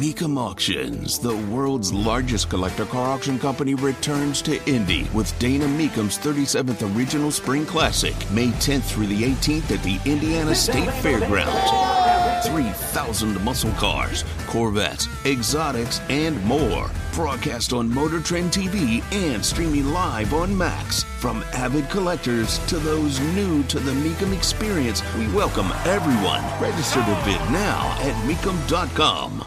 Mecum Auctions, the world's largest collector car auction company, returns to Indy with Dana Mecum's 37th Original Spring Classic, May 10th through the 18th at the Indiana State Fairgrounds. 3,000 muscle cars, Corvettes, exotics, and more. Broadcast on Motor Trend TV and streaming live on Max. From avid collectors to those new to the Mecum experience, we welcome everyone. Register to bid now at Mecum.com.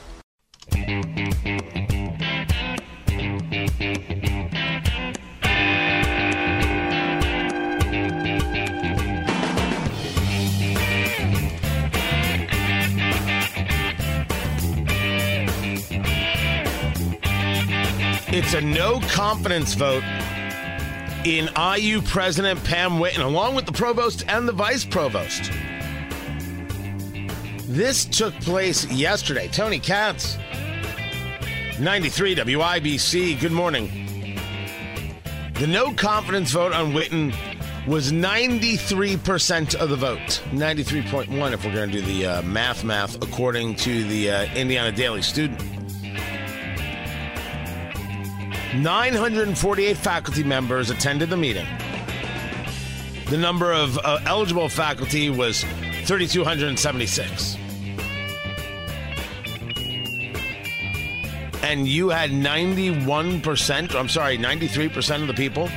It's a no confidence vote in IU President Pam Whitten, along with the provost and the vice provost. This took place yesterday. Tony Katz, 93 WIBC. Good morning. The no confidence vote on Whitten was 93% of the vote. 93.1 if we're going to do the math, according to the Indiana Daily Student. 948 faculty members attended the meeting. The number of eligible faculty was 3,276. And you had 93% of the people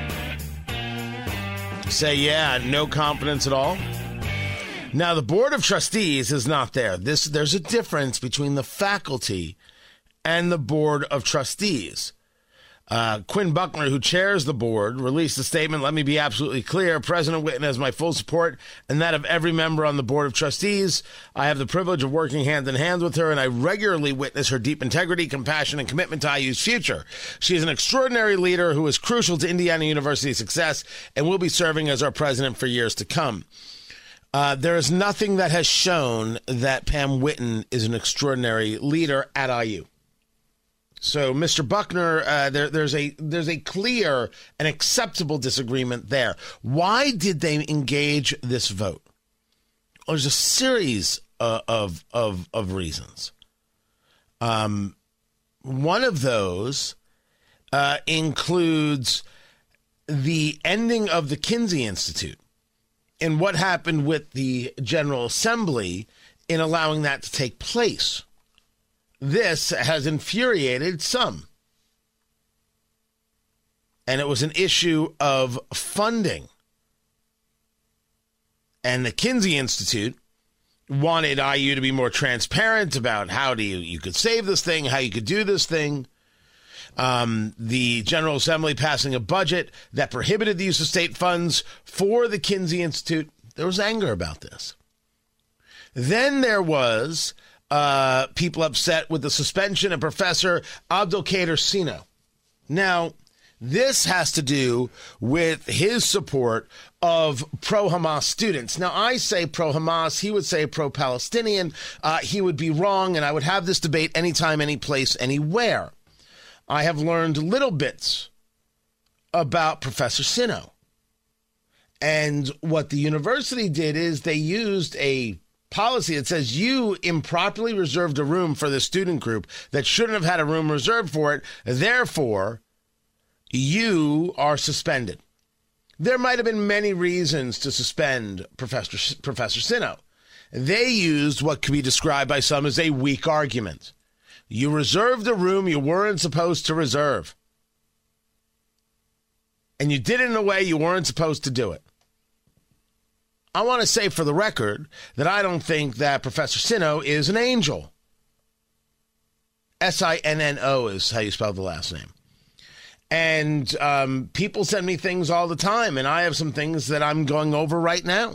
say, yeah, no confidence at all. Now, the Board of Trustees is not there. There's a difference between the faculty and the Board of Trustees. Quinn Buckner, who chairs the board, released a statement. Let me be absolutely clear. President Whitten has my full support and that of every member on the Board of Trustees. I have the privilege of working hand in hand with her, and I regularly witness her deep integrity, compassion, and commitment to IU's future. She is an extraordinary leader who is crucial to Indiana University's success and will be serving as our president for years to come. There is nothing that has shown that Pam Whitten is an extraordinary leader at IU. So, Mr. Buckner, there's a clear and acceptable disagreement there. Why did they engage this vote? Well, there's a series of reasons. One of those includes the ending of the Kinsey Institute and what happened with the General Assembly in allowing that to take place. This has infuriated some. And it was an issue of funding. And the Kinsey Institute wanted IU to be more transparent about how you could save this thing, how you could do this thing. The General Assembly passing a budget that prohibited the use of state funds for the Kinsey Institute. There was anger about this. Then there was people upset with the suspension of Professor Abdelkader Sino. Now, this has to do with his support of pro-Hamas students. Now, I say pro-Hamas. He would say pro-Palestinian. He would be wrong, and I would have this debate anytime, any place, anywhere. I have learned little bits about Professor Sino. And what the university did is they used a policy that says you improperly reserved a room for the student group that shouldn't have had a room reserved for it. Therefore, you are suspended. There might have been many reasons to suspend Professor Sino. They used what could be described by some as a weak argument. You reserved a room you weren't supposed to reserve. And you did it in a way you weren't supposed to do it. I want to say for the record that I don't think that Professor Sino is an angel. Sinno is how you spell the last name. And people send me things all the time, and I have some things that I'm going over right now.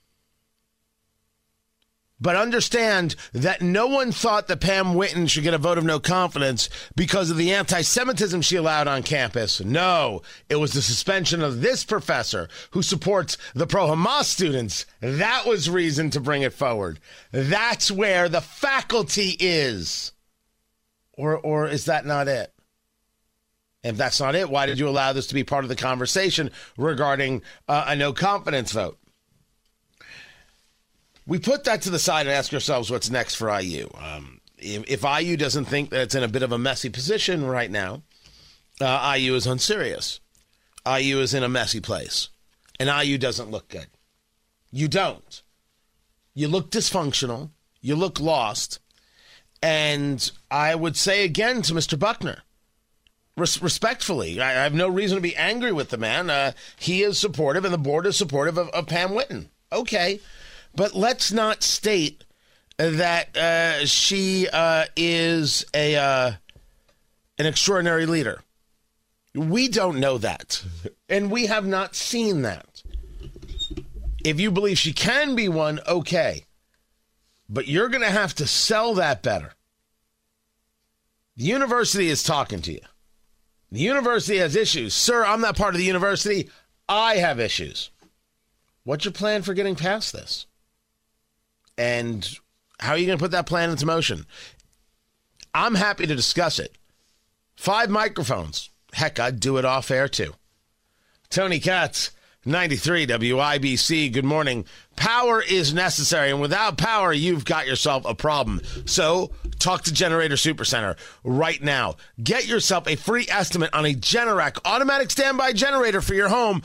But understand that no one thought that Pam Whitten should get a vote of no confidence because of the anti-Semitism she allowed on campus. No, it was the suspension of this professor who supports the pro-Hamas students. That was reason to bring it forward. That's where the faculty is. Or is that not it? If that's not it, why did you allow this to be part of the conversation regarding a no confidence vote? We put that to the side and ask ourselves what's next for IU. If IU doesn't think that it's in a bit of a messy position right now, IU is unserious. IU is in a messy place. And IU doesn't look good. You don't. You look dysfunctional. You look lost. And I would say again to Mr. Buckner, respectfully, I have no reason to be angry with the man. He is supportive and the board is supportive of Pam Whitten. Okay. But let's not state that she is an extraordinary leader. We don't know that. And we have not seen that. If you believe she can be one, okay. But you're going to have to sell that better. The university is talking to you. The university has issues. Sir, I'm not part of the university. I have issues. What's your plan for getting past this? And how are you going to put that plan into motion? I'm happy to discuss it. 5 microphones. Heck, I'd do it off air too. Tony Katz, 93 WIBC. Good morning. Power is necessary, and without power, you've got yourself a problem. So talk to Generator Supercenter right now. Get yourself a free estimate on a Generac automatic standby generator for your home.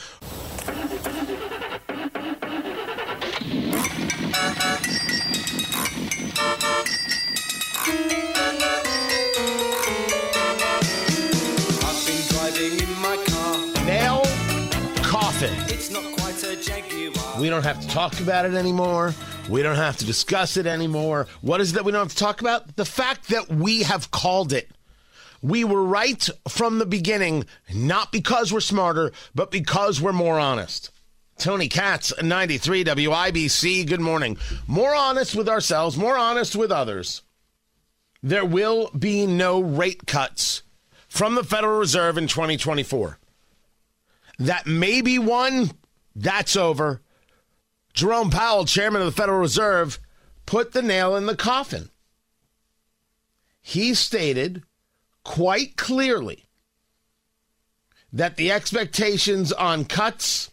Nail coffin. It's not quite a Jaguar. We don't have to talk about it anymore. We don't have to discuss it anymore. What is it that we don't have to talk about? The fact that we have called it. We were right from the beginning, not because we're smarter, but because we're more honest. Tony Katz, 93 WIBC. Good morning. More honest with ourselves, more honest with others. There will be no rate cuts from the Federal Reserve in 2024. That may be one, that's over. Jerome Powell, chairman of the Federal Reserve, put the nail in the coffin. He stated quite clearly that the expectations on cuts,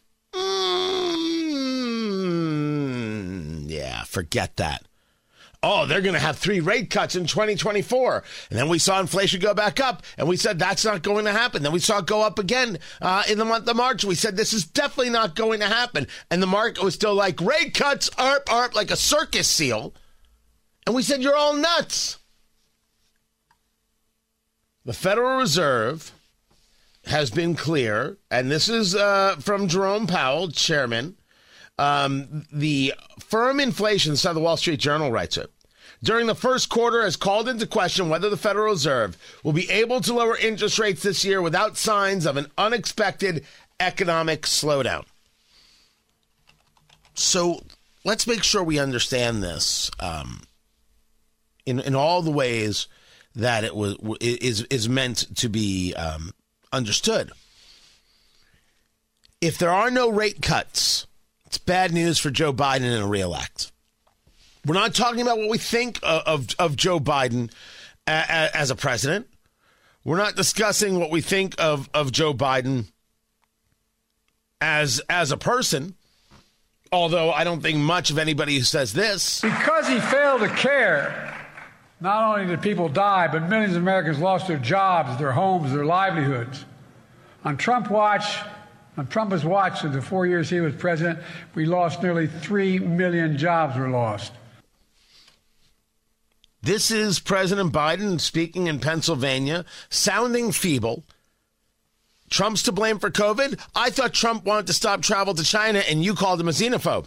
forget that. Oh, they're going to have 3 rate cuts in 2024. And then we saw inflation go back up, and we said that's not going to happen. Then we saw it go up again in the month of March. We said this is definitely not going to happen. And the market was still like, rate cuts, arp, arp, like a circus seal. And we said, you're all nuts. The Federal Reserve has been clear, and this is from Jerome Powell, chairman. The firm inflation, so the Wall Street Journal writes it, during the first quarter has called into question whether the Federal Reserve will be able to lower interest rates this year without signs of an unexpected economic slowdown. So let's make sure we understand this in all the ways that it is meant to be understood. If there are no rate cuts, it's bad news for Joe Biden in a reelect. We're not talking about what we think of Joe Biden as a president. We're not discussing what we think of Joe Biden as a person, although I don't think much of anybody who says this. Because he failed to care, not only did people die, but millions of Americans lost their jobs, their homes, their livelihoods. On Trump's watch, in the 4 years he was president, we lost nearly 3 million jobs were lost. This is President Biden speaking in Pennsylvania, sounding feeble. Trump's to blame for COVID? I thought Trump wanted to stop travel to China, and you called him a xenophobe.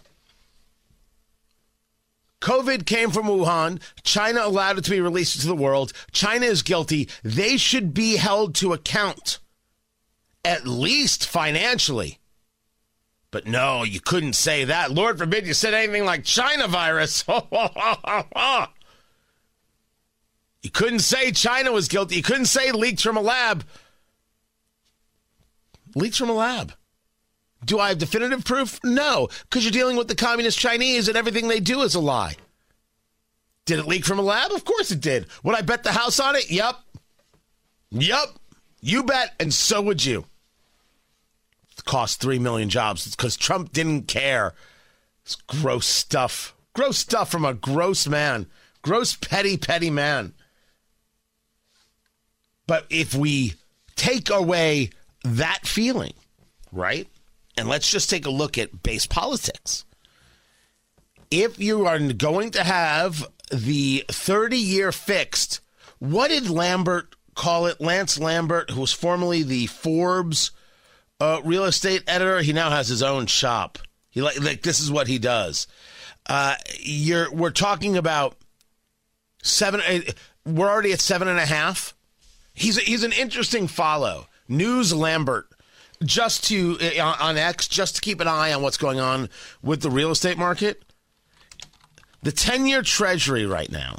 COVID came from Wuhan. China allowed it to be released to the world. China is guilty. They should be held to account, at least financially. But no, you couldn't say that. Lord forbid you said anything like China virus. You couldn't say China was guilty. You couldn't say leaked from a lab. Leaked from a lab. Do I have definitive proof? No, because you're dealing with the communist Chinese and everything they do is a lie. Did it leak from a lab? Of course it did. Would I bet the house on it? Yep. You bet, and so would you. It cost 3 million jobs. It's because Trump didn't care. It's gross stuff. Gross stuff from a gross man. Gross, petty, petty man. But if we take away that feeling, right? And let's just take a look at base politics. If you are going to have the 30-year fixed, what did Lambert call it? Lance Lambert, who was formerly the Forbes real estate editor, he now has his own shop. He like this is what he does. We're talking about 7. We're already at 7.5. He's an interesting follow. News Lambert, just to on X, just to keep an eye on what's going on with the real estate market. The 10-year Treasury right now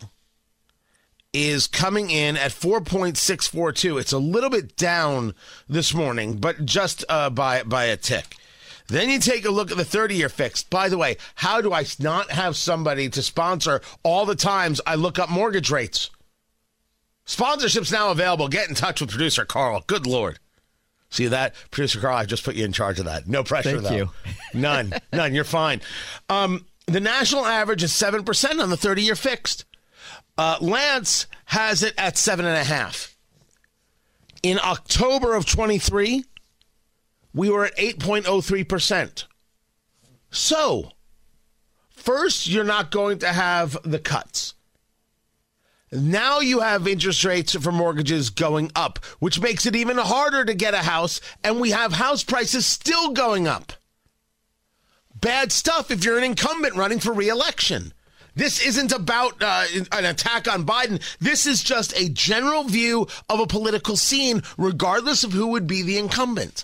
is coming in at 4.642. It's a little bit down this morning, but just by a tick. Then you take a look at the 30-year fixed. By the way, how do I not have somebody to sponsor all the times I look up mortgage rates? Sponsorship's now available. Get in touch with producer Carl. Good Lord. See that? Producer Carl, I just put you in charge of that. No pressure, though. Thank you. None. You're fine. The national average is 7% on the 30-year fixed. Lance has it at 7.5. In October of 23, we were at 8.03%. So, first, you're not going to have the cuts. Now you have interest rates for mortgages going up, which makes it even harder to get a house, and we have house prices still going up. Bad stuff if you're an incumbent running for re-election. This isn't about an attack on Biden. This is just a general view of a political scene, regardless of who would be the incumbent.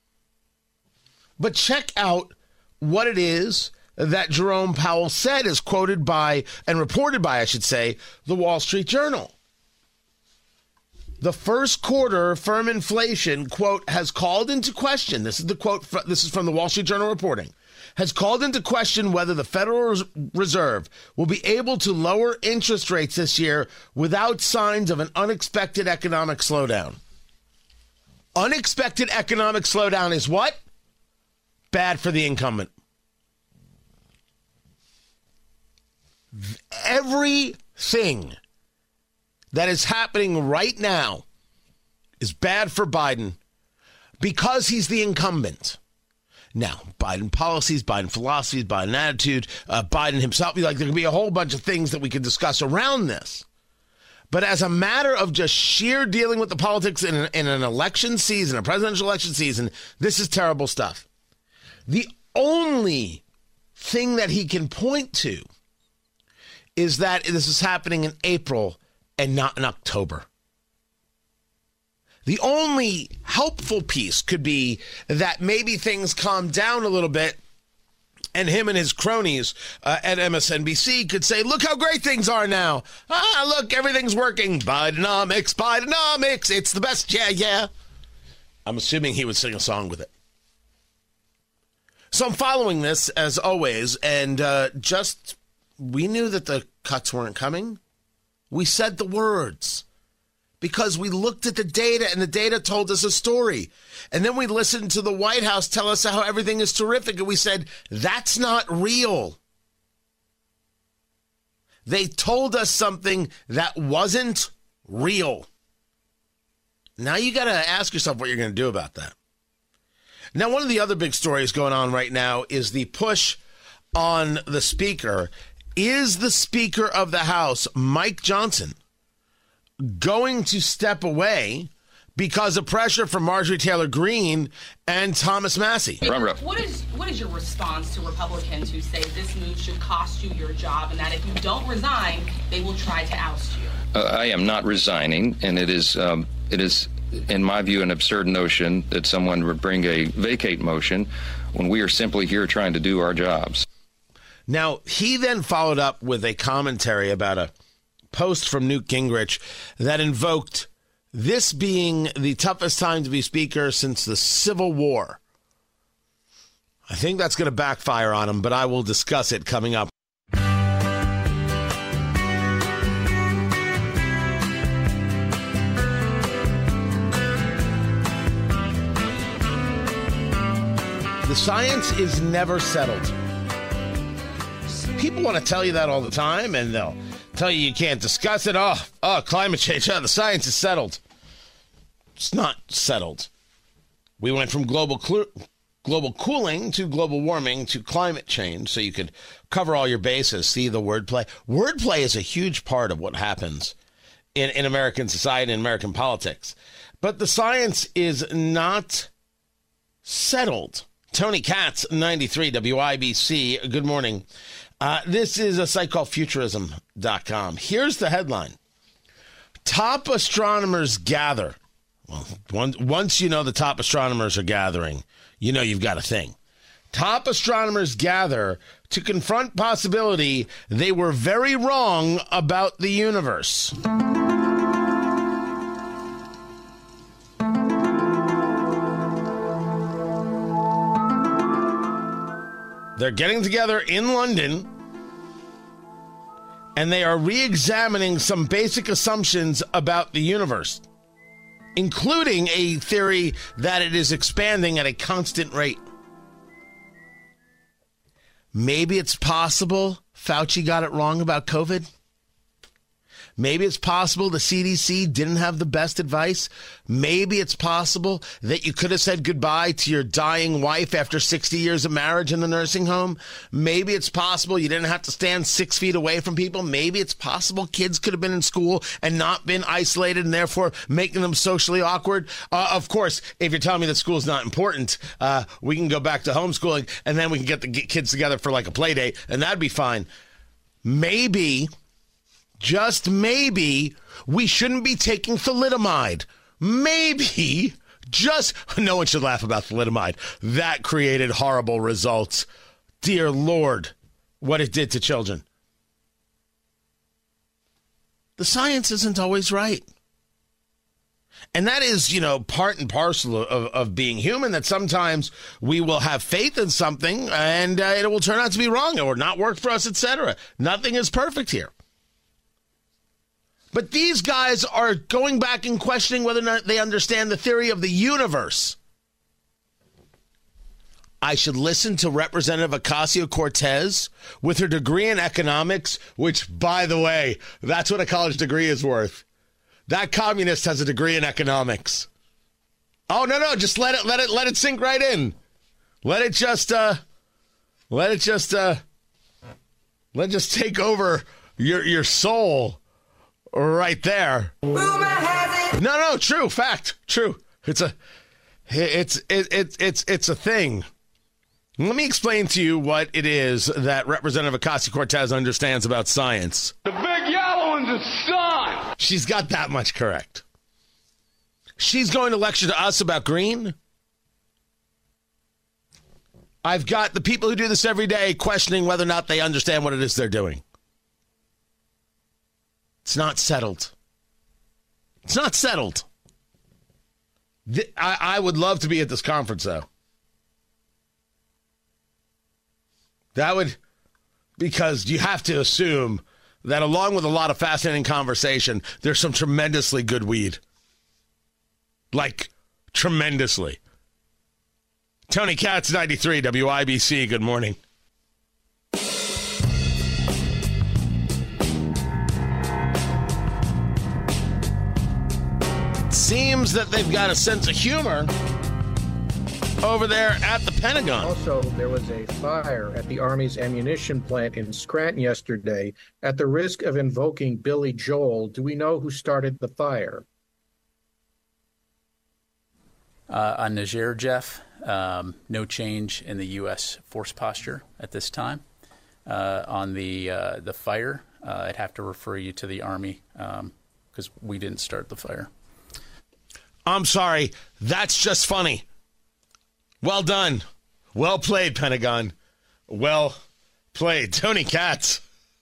But check out what it is that Jerome Powell said, is quoted by, and reported by, I should say, the Wall Street Journal. The first quarter firm inflation, quote, has called into question, this is the quote, this is from the Wall Street Journal reporting, has called into question whether the Federal Reserve will be able to lower interest rates this year without signs of an unexpected economic slowdown. Unexpected economic slowdown is what? Bad for the incumbent. Everything that is happening right now is bad for Biden because he's the incumbent. Now, Biden policies, Biden philosophies, Biden attitude, Biden himself, there can be a whole bunch of things that we could discuss around this. But as a matter of just sheer dealing with the politics in an election season, a presidential election season, this is terrible stuff. The only thing that he can point to is that this is happening in April and not in October. The only helpful piece could be that maybe things calm down a little bit and him and his cronies at MSNBC could say, look how great things are now. Look, everything's working. Bidenomics, it's the best. Yeah. I'm assuming he would sing a song with it. So I'm following this, as always, and we knew that the cuts weren't coming. We said the words because we looked at the data, and the data told us a story. And then we listened to the White House tell us how everything is terrific, and we said, that's not real. They told us something that wasn't real. Now you got to ask yourself what you're going to do about that. Now, one of the other big stories going on right now is the push on the speaker. Is the Speaker of the House, Mike Johnson, going to step away because of pressure from Marjorie Taylor Greene and Thomas Massie? What is your response to Republicans who say this move should cost you your job and that if you don't resign, they will try to oust you? I am not resigning, and it is, in my view, an absurd notion that someone would bring a vacate motion when we are simply here trying to do our jobs. Now, he then followed up with a commentary about a post from Newt Gingrich that invoked this being the toughest time to be Speaker since the Civil War. I think that's going to backfire on him, but I will discuss it coming up. The science is never settled. People want to tell you that all the time, and they'll tell you can't discuss it. Oh, climate change. Oh, the science is settled. It's not settled. We went from global cooling to global warming to climate change, so you could cover all your bases. See the wordplay? Wordplay is a huge part of what happens in American society and American politics. But the science is not settled. Tony Katz, 93 WIBC. Good morning. This is a site called Futurism.com. Here's the headline. Top astronomers gather. Well, once you know the top astronomers are gathering, you know you've got a thing. Top astronomers gather to confront possibility they were very wrong about the universe. They're getting together in London, and they are re-examining some basic assumptions about the universe, including a theory that it is expanding at a constant rate. Maybe it's possible Fauci got it wrong about COVID. Maybe it's possible the CDC didn't have the best advice. Maybe it's possible that you could have said goodbye to your dying wife after 60 years of marriage in the nursing home. Maybe it's possible you didn't have to stand 6 feet away from people. Maybe it's possible kids could have been in school and not been isolated and therefore making them socially awkward. Of course, if you're telling me that school is not important, we can go back to homeschooling and then we can get the kids together for like a play date and that'd be fine. Maybe, just maybe, we shouldn't be taking thalidomide. Maybe, no one should laugh about thalidomide. That created horrible results. Dear Lord, what it did to children. The science isn't always right. And that is, part and parcel of being human, that sometimes we will have faith in something and it will turn out to be wrong or not work for us, etc. Nothing is perfect here. But these guys are going back and questioning whether or not they understand the theory of the universe. I should listen to Representative Ocasio-Cortez with her degree in economics, which, by the way, that's what a college degree is worth. That communist has a degree in economics. Oh, no, just let it sink right in. Let it just take over your soul. Right there. No, true, fact, true. It's a thing. Let me explain to you what it is that Representative Ocasio-Cortez understands about science. The big yellow one's the sun. She's got that much correct. She's going to lecture to us about green. I've got the people who do this every day questioning whether or not they understand what it is they're doing. It's not settled. It's not settled. I would love to be at this conference, though. Because you have to assume that along with a lot of fascinating conversation, there's some tremendously good weed. Like, tremendously. Tony Katz, 93, WIBC, good morning. Seems that they've got a sense of humor over there at the Pentagon. Also, there was a fire at the Army's ammunition plant in Scranton yesterday. At the risk of invoking Billy Joel, do we know who started the fire? On Niger, Jeff, no change in the U.S. force posture at this time. On the fire, I'd have to refer you to the Army because we didn't start the fire. I'm sorry. That's just funny. Well done. Well played, Pentagon. Well played. Tony Katz.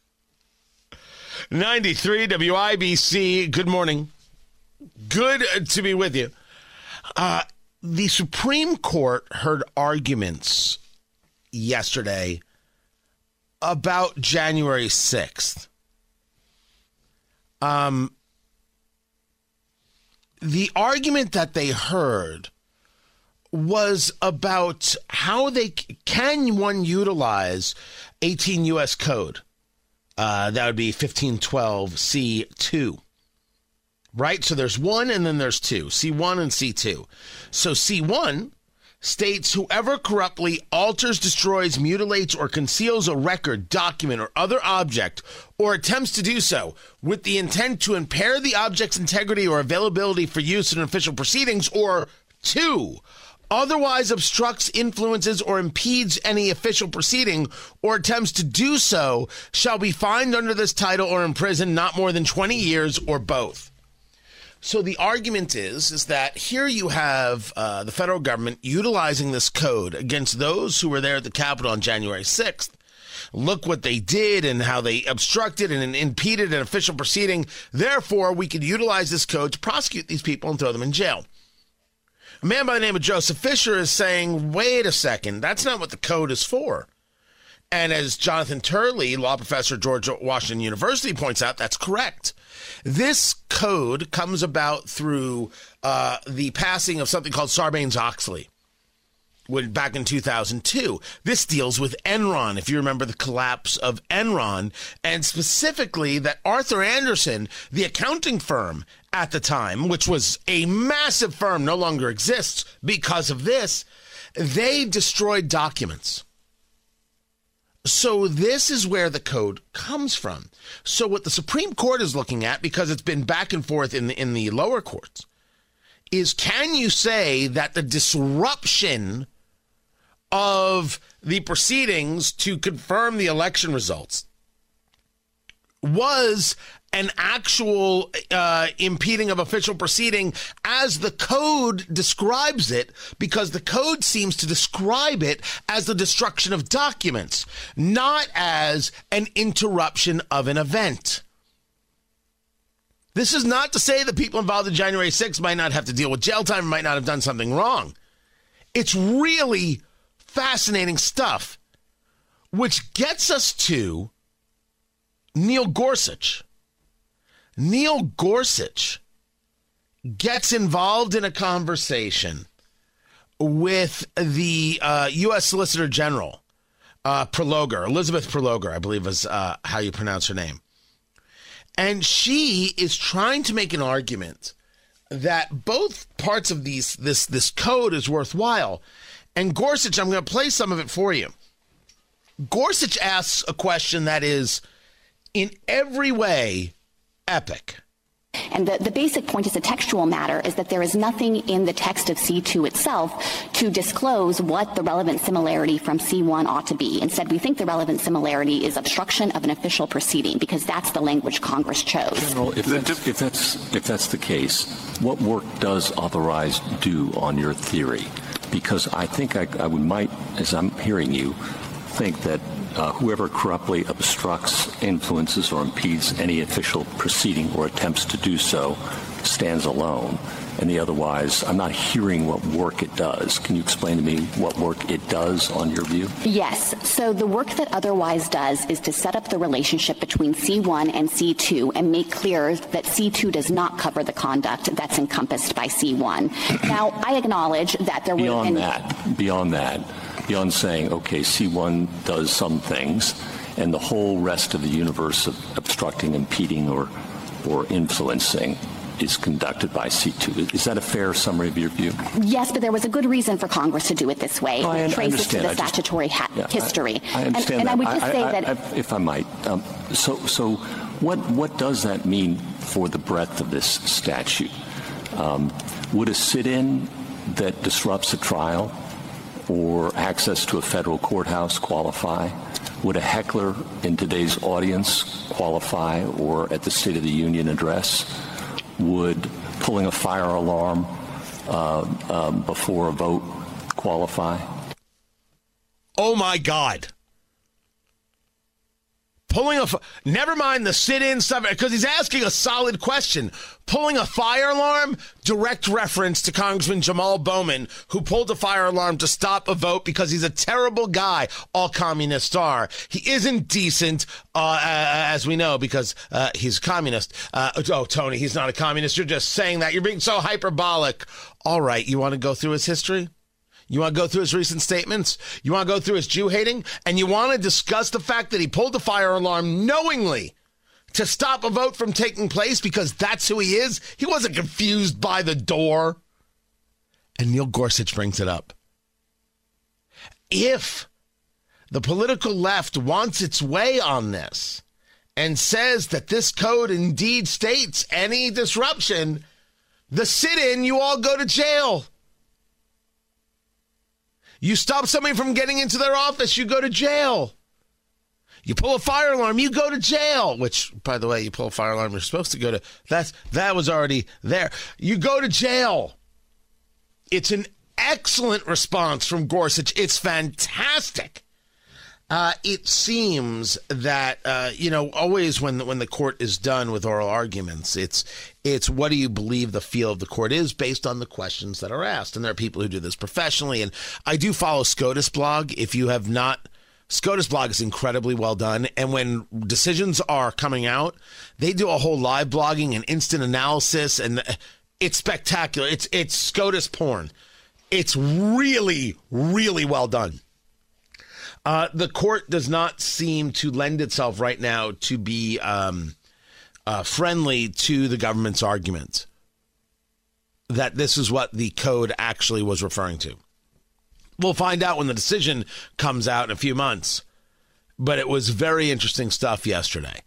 93 WIBC. Good morning. Good to be with you. The Supreme Court heard arguments yesterday about January 6th. The argument that they heard was about how can one utilize 18 U.S. Code That would be 1512 C2. Right? So there's 1 and then there's 2. C1 and C2. So C1 states whoever corruptly alters, destroys, mutilates, or conceals a record, document, or other object, or attempts to do so with the intent to impair the object's integrity or availability for use in official proceedings, or 2, otherwise obstructs, influences, or impedes any official proceeding or attempts to do so, shall be fined under this title or imprisoned not more than 20 years or both. So the argument is that here you have the federal government utilizing this code against those who were there at the Capitol on January 6th. Look what they did and how they obstructed and impeded an official proceeding. Therefore, we could utilize this code to prosecute these people and throw them in jail. A man by the name of Joseph Fisher is saying, wait a second, that's not what the code is for. And as Jonathan Turley, law professor at George Washington University, points out, that's correct. This code comes about through the passing of something called Sarbanes-Oxley back in 2002. This deals with Enron, if you remember the collapse of Enron, and specifically that Arthur Andersen, the accounting firm at the time, which was a massive firm, no longer exists because of this, they destroyed documents. So this is where the code comes from. So what the Supreme Court is looking at, because it's been back and forth in the lower courts, is can you say that the disruption of the proceedings to confirm the election results was an actual impeding of official proceeding as the code describes it, because the code seems to describe it as the destruction of documents, not as an interruption of an event. This is not to say that people involved in January 6th might not have to deal with jail time or might not have done something wrong. It's really fascinating stuff, which gets us to Neil Gorsuch. Neil Gorsuch gets involved in a conversation with the U.S. Solicitor General, Elizabeth Prelogar, I believe is how you pronounce her name. And she is trying to make an argument that both parts of this code is worthwhile. And Gorsuch, I'm going to play some of it for you. Gorsuch asks a question that is in every way epic. And the basic point as a textual matter is that there is nothing in the text of C2 itself to disclose what the relevant similarity from C1 ought to be. Instead, we think the relevant similarity is obstruction of an official proceeding, because that's the language Congress chose. General, if that's the case, what work does authorize do on your theory? Because I think I might, as I'm hearing you, think that whoever corruptly obstructs, influences, or impedes any official proceeding or attempts to do so stands alone. And the otherwise, I'm not hearing what work it does. Can you explain to me what work it does on your view? Yes. So the work that otherwise does is to set up the relationship between C1 and C2 and make clear that C2 does not cover the conduct that's encompassed by C1. Now, I acknowledge that there would have been... Beyond saying, okay, C1 does some things, and the whole rest of the universe of obstructing, impeding, or influencing is conducted by C2. Is that a fair summary of your view? Yes, but there was a good reason for Congress to do it this way. It traces to the statutory history. I understand and I would just say that... If I might. So what does that mean for the breadth of this statute? Would a sit-in that disrupts a trial or access to a federal courthouse qualify? Would a heckler in today's audience qualify, or at the State of the Union address? Would pulling a fire alarm before a vote qualify? Oh, my God. Never mind the sit-in stuff, because he's asking a solid question. Pulling a fire alarm, direct reference to Congressman Jamal Bowman, who pulled a fire alarm to stop a vote because he's a terrible guy. All communists are. He isn't decent, as we know, because he's a communist. Tony, he's not a communist. You're just saying that. You're being so hyperbolic. All right, you want to go through his history? You want to go through his recent statements? You want to go through his Jew hating? And you want to discuss the fact that he pulled the fire alarm knowingly to stop a vote from taking place because that's who he is? He wasn't confused by the door. And Neil Gorsuch brings it up. If the political left wants its way on this and says that this code indeed states any disruption, the sit-in, you all go to jail. You stop somebody from getting into their office, you go to jail. You pull a fire alarm, you go to jail. Which, by the way, you pull a fire alarm, you're supposed to go to... That was already there. You go to jail. It's an excellent response from Gorsuch. It's fantastic. It seems that, always when the court is done with oral arguments, it's what do you believe the feel of the court is based on the questions that are asked. And there are people who do this professionally. And I do follow SCOTUS blog. If you have not, SCOTUS blog is incredibly well done. And when decisions are coming out, they do a whole live blogging and instant analysis. And it's spectacular. It's SCOTUS porn. It's really, really well done. The court does not seem to lend itself right now to be friendly to the government's argument that this is what the code actually was referring to. We'll find out when the decision comes out in a few months. But it was very interesting stuff yesterday.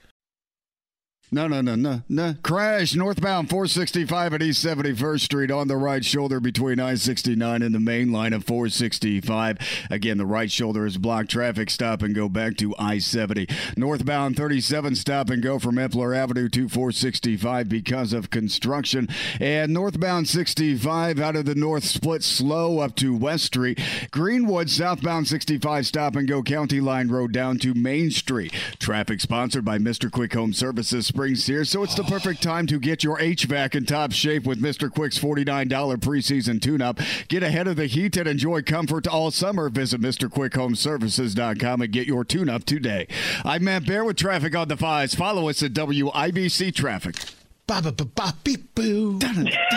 No. Crash northbound 465 at East 71st Street on the right shoulder between I-69 and the main line of 465. Again, the right shoulder is blocked. Traffic stop and go back to I-70. Northbound 37 stop and go from Epler Avenue to 465 because of construction. And northbound 65 out of the north split slow up to West Street. Greenwood southbound 65 stop and go County Line Road down to Main Street. Traffic sponsored by Mr. Quick Home Services. Here, so it's the perfect time to get your HVAC in top shape with Mr. Quick's $49 preseason tune-up. Get ahead of the heat and enjoy comfort all summer. Visit MrQuickHomeServices.com and get your tune-up today. I'm Matt Bear with Traffic on the Fives. Follow us at WIBC Traffic. Ba-ba-ba-ba-beep-boo.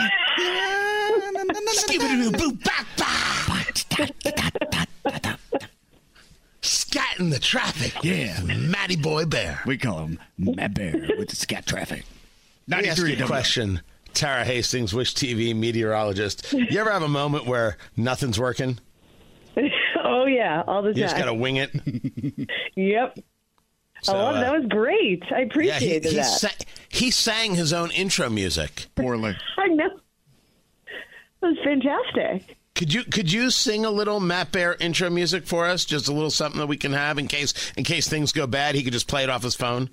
Scat in the traffic. Yeah. Matty Boy Bear. We call him Matt Bear with the scat traffic. Let me ask you a question, Tara Hastings, Wish TV meteorologist. You ever have a moment where nothing's working? Oh, yeah, all the time. You just got to wing it? Yep. So, that was great. I appreciated that. He sang his own intro music. Poorly. I know. It was fantastic. Could you sing a little Matt Bear intro music for us? Just a little something that we can have in case things go bad. He could just play it off his phone.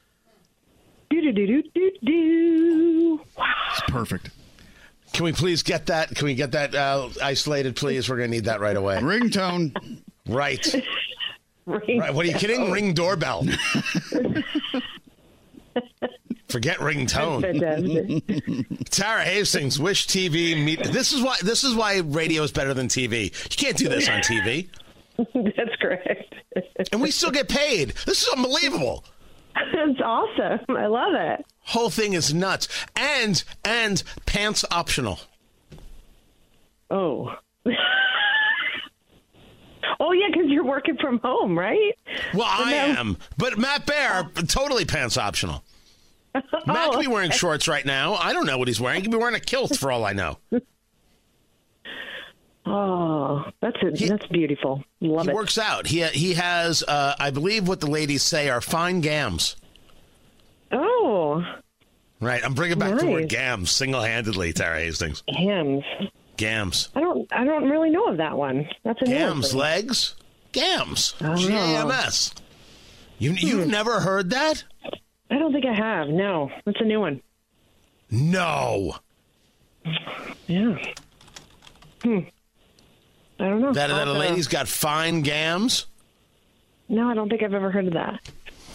Do. Wow. It's perfect. Can we please get that? Can we get that isolated, please? We're going to need that right away. Ringtone. Right. Right. What are you kidding? Ring doorbell. Forget ringtone. Tara Hastings, Wish TV. This is why radio is better than TV. You can't do this on TV. That's correct. And we still get paid. This is unbelievable. That's awesome. I love it. Whole thing is nuts. And pants optional. Oh. Oh, yeah, because you're working from home, right? Well, I am. But Matt Bear, totally pants optional. Matt could be wearing shorts right now. I don't know what he's wearing. He could be wearing a kilt for all I know. Oh, that's beautiful. Love it. He works out. He has, I believe what the ladies say are fine gams. Oh. Right. I'm bringing back the word gams single-handedly, Tara Hastings. Gams. I don't really know of that one. That's a gams, legs. Gams. Oh. G-A-M-S. You've never heard that? I don't think I have. No. That's a new one. No. Yeah. I don't know. That a lady's got fine gams? No, I don't think I've ever heard of that.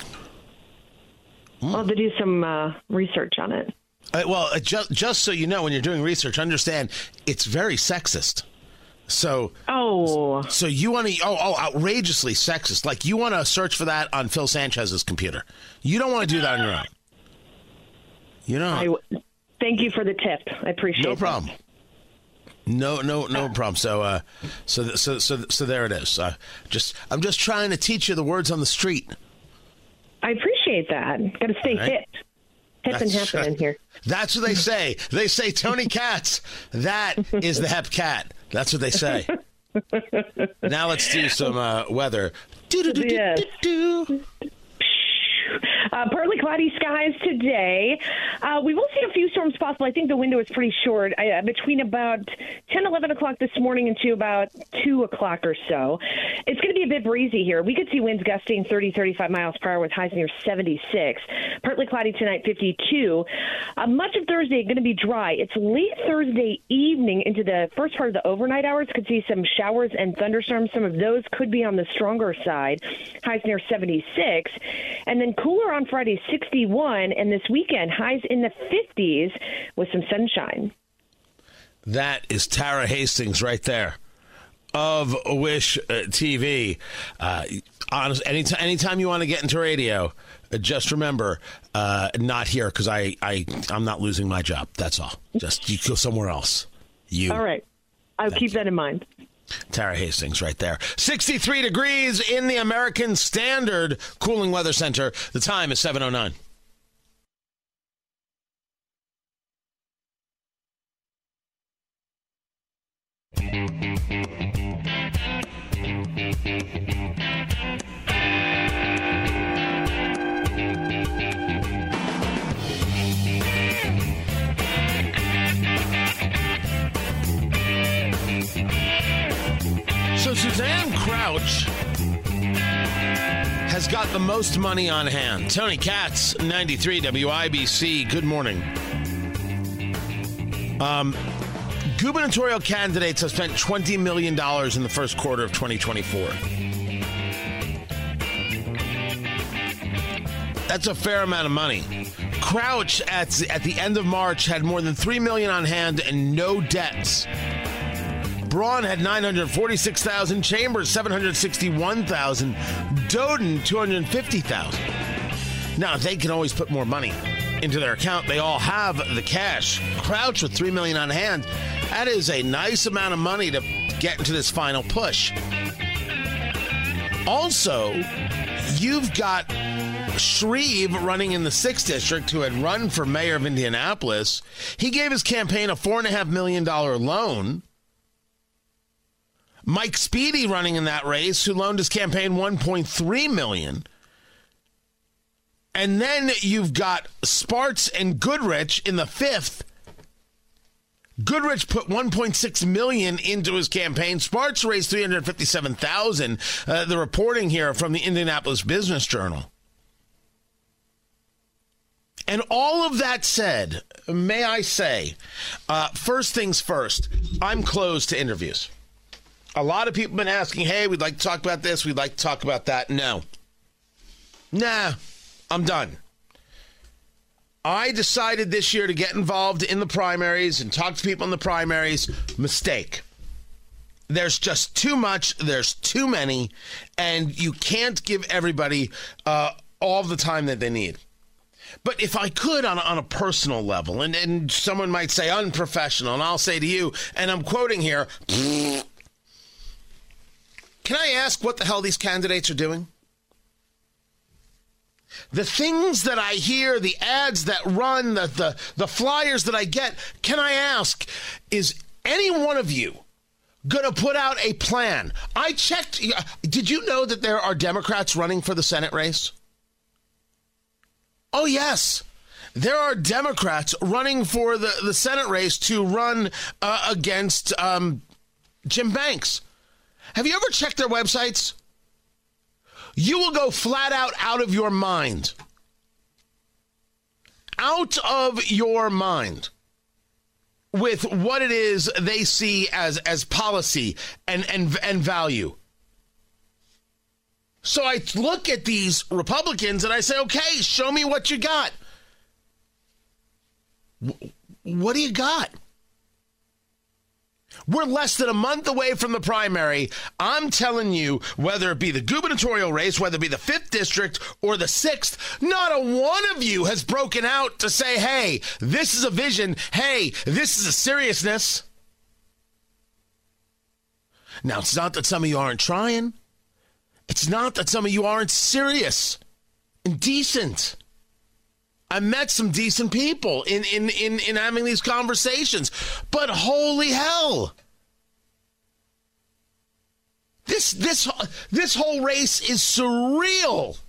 I'll have to do some research on it. Just so you know, when you're doing research, understand it's very sexist. So you want to outrageously sexist. Like you want to search for that on Phil Sanchez's computer. You don't want to do that on your own. You know. Thank you for the tip. I appreciate it. No problem. No problem. So there it is. I'm just trying to teach you the words on the street. I appreciate that. Got to stay hip. Hip and happening here. That's what they say. They say, Tony Katz, that is the hep cat. That's what they say. Now let's do some weather. Yes. Partly cloudy skies today. We will see a few storms possible. I think the window is pretty short, between about 10, 11 o'clock this morning and to about 2 o'clock or so. It's going to be a bit breezy here. We could see winds gusting 30, 35 miles per hour with highs near 76. Partly cloudy tonight, 52. Much of Thursday going to be dry. It's late Thursday evening into the first part of the overnight hours. Could see some showers and thunderstorms. Some of those could be on the stronger side. Highs near 76. And then cooler on Friday, 61, and this weekend, highs in the 50s with some sunshine. That is Tara Hastings right there of Wish TV. Anytime you want to get into radio, just remember, not here, because I'm not losing my job. That's all. Just you go somewhere else. All right. I'll keep that in mind. Tara Hastings right there. 63 degrees in the American Standard Cooling Weather Center. The time is 7:09. So Suzanne Crouch has got the most money on hand. Tony Katz, 93 WIBC. Good morning. Gubernatorial candidates have spent $20 million in the first quarter of 2024. That's a fair amount of money. Crouch at the end of March had more than $3 million on hand and no debts. Braun had $946,000, Chambers $761,000, Doden $250,000. Now, they can always put more money into their account. They all have the cash. Crouch with $3 million on hand. That is a nice amount of money to get into this final push. Also, you've got Shreve running in the 6th District, who had run for mayor of Indianapolis. He gave his campaign a $4.5 million loan. Mike Speedy running in that race, who loaned his campaign $1.3 million. And then you've got Spartz and Goodrich in the 5th. Goodrich put $1.6 million into his campaign. Spartz raised $357,000. The reporting here from the Indianapolis Business Journal. And all of that said, may I say, first things first, I'm closed to interviews. A lot of people have been asking, hey, we'd like to talk about this, we'd like to talk about that. No. Nah, I'm done. I decided this year to get involved in the primaries and talk to people in the primaries. Mistake. There's just too much, there's too many, and you can't give everybody all the time that they need. But if I could on a personal level, and someone might say unprofessional, and I'll say to you, and I'm quoting here, can I ask what the hell these candidates are doing? The things that I hear, the ads that run, the flyers that I get, can I ask, is any one of you going to put out a plan? I checked. Did you know that there are Democrats running for the Senate race? Oh, yes. There are Democrats running for the Senate race to run against Jim Banks. Have you ever checked their websites? You will go flat out of your mind. Out of your mind with what it is they see as policy and value. So I look at these Republicans and I say, okay, show me what you got. What do you got? We're less than a month away from the primary. I'm telling you, whether it be the gubernatorial race, whether it be the 5th district or the 6th, not a one of you has broken out to say, hey, this is a vision. Hey, this is a seriousness. Now, it's not that some of you aren't trying. It's not that some of you aren't serious and decent. I met some decent people in having these conversations, but holy hell. This whole race is surreal.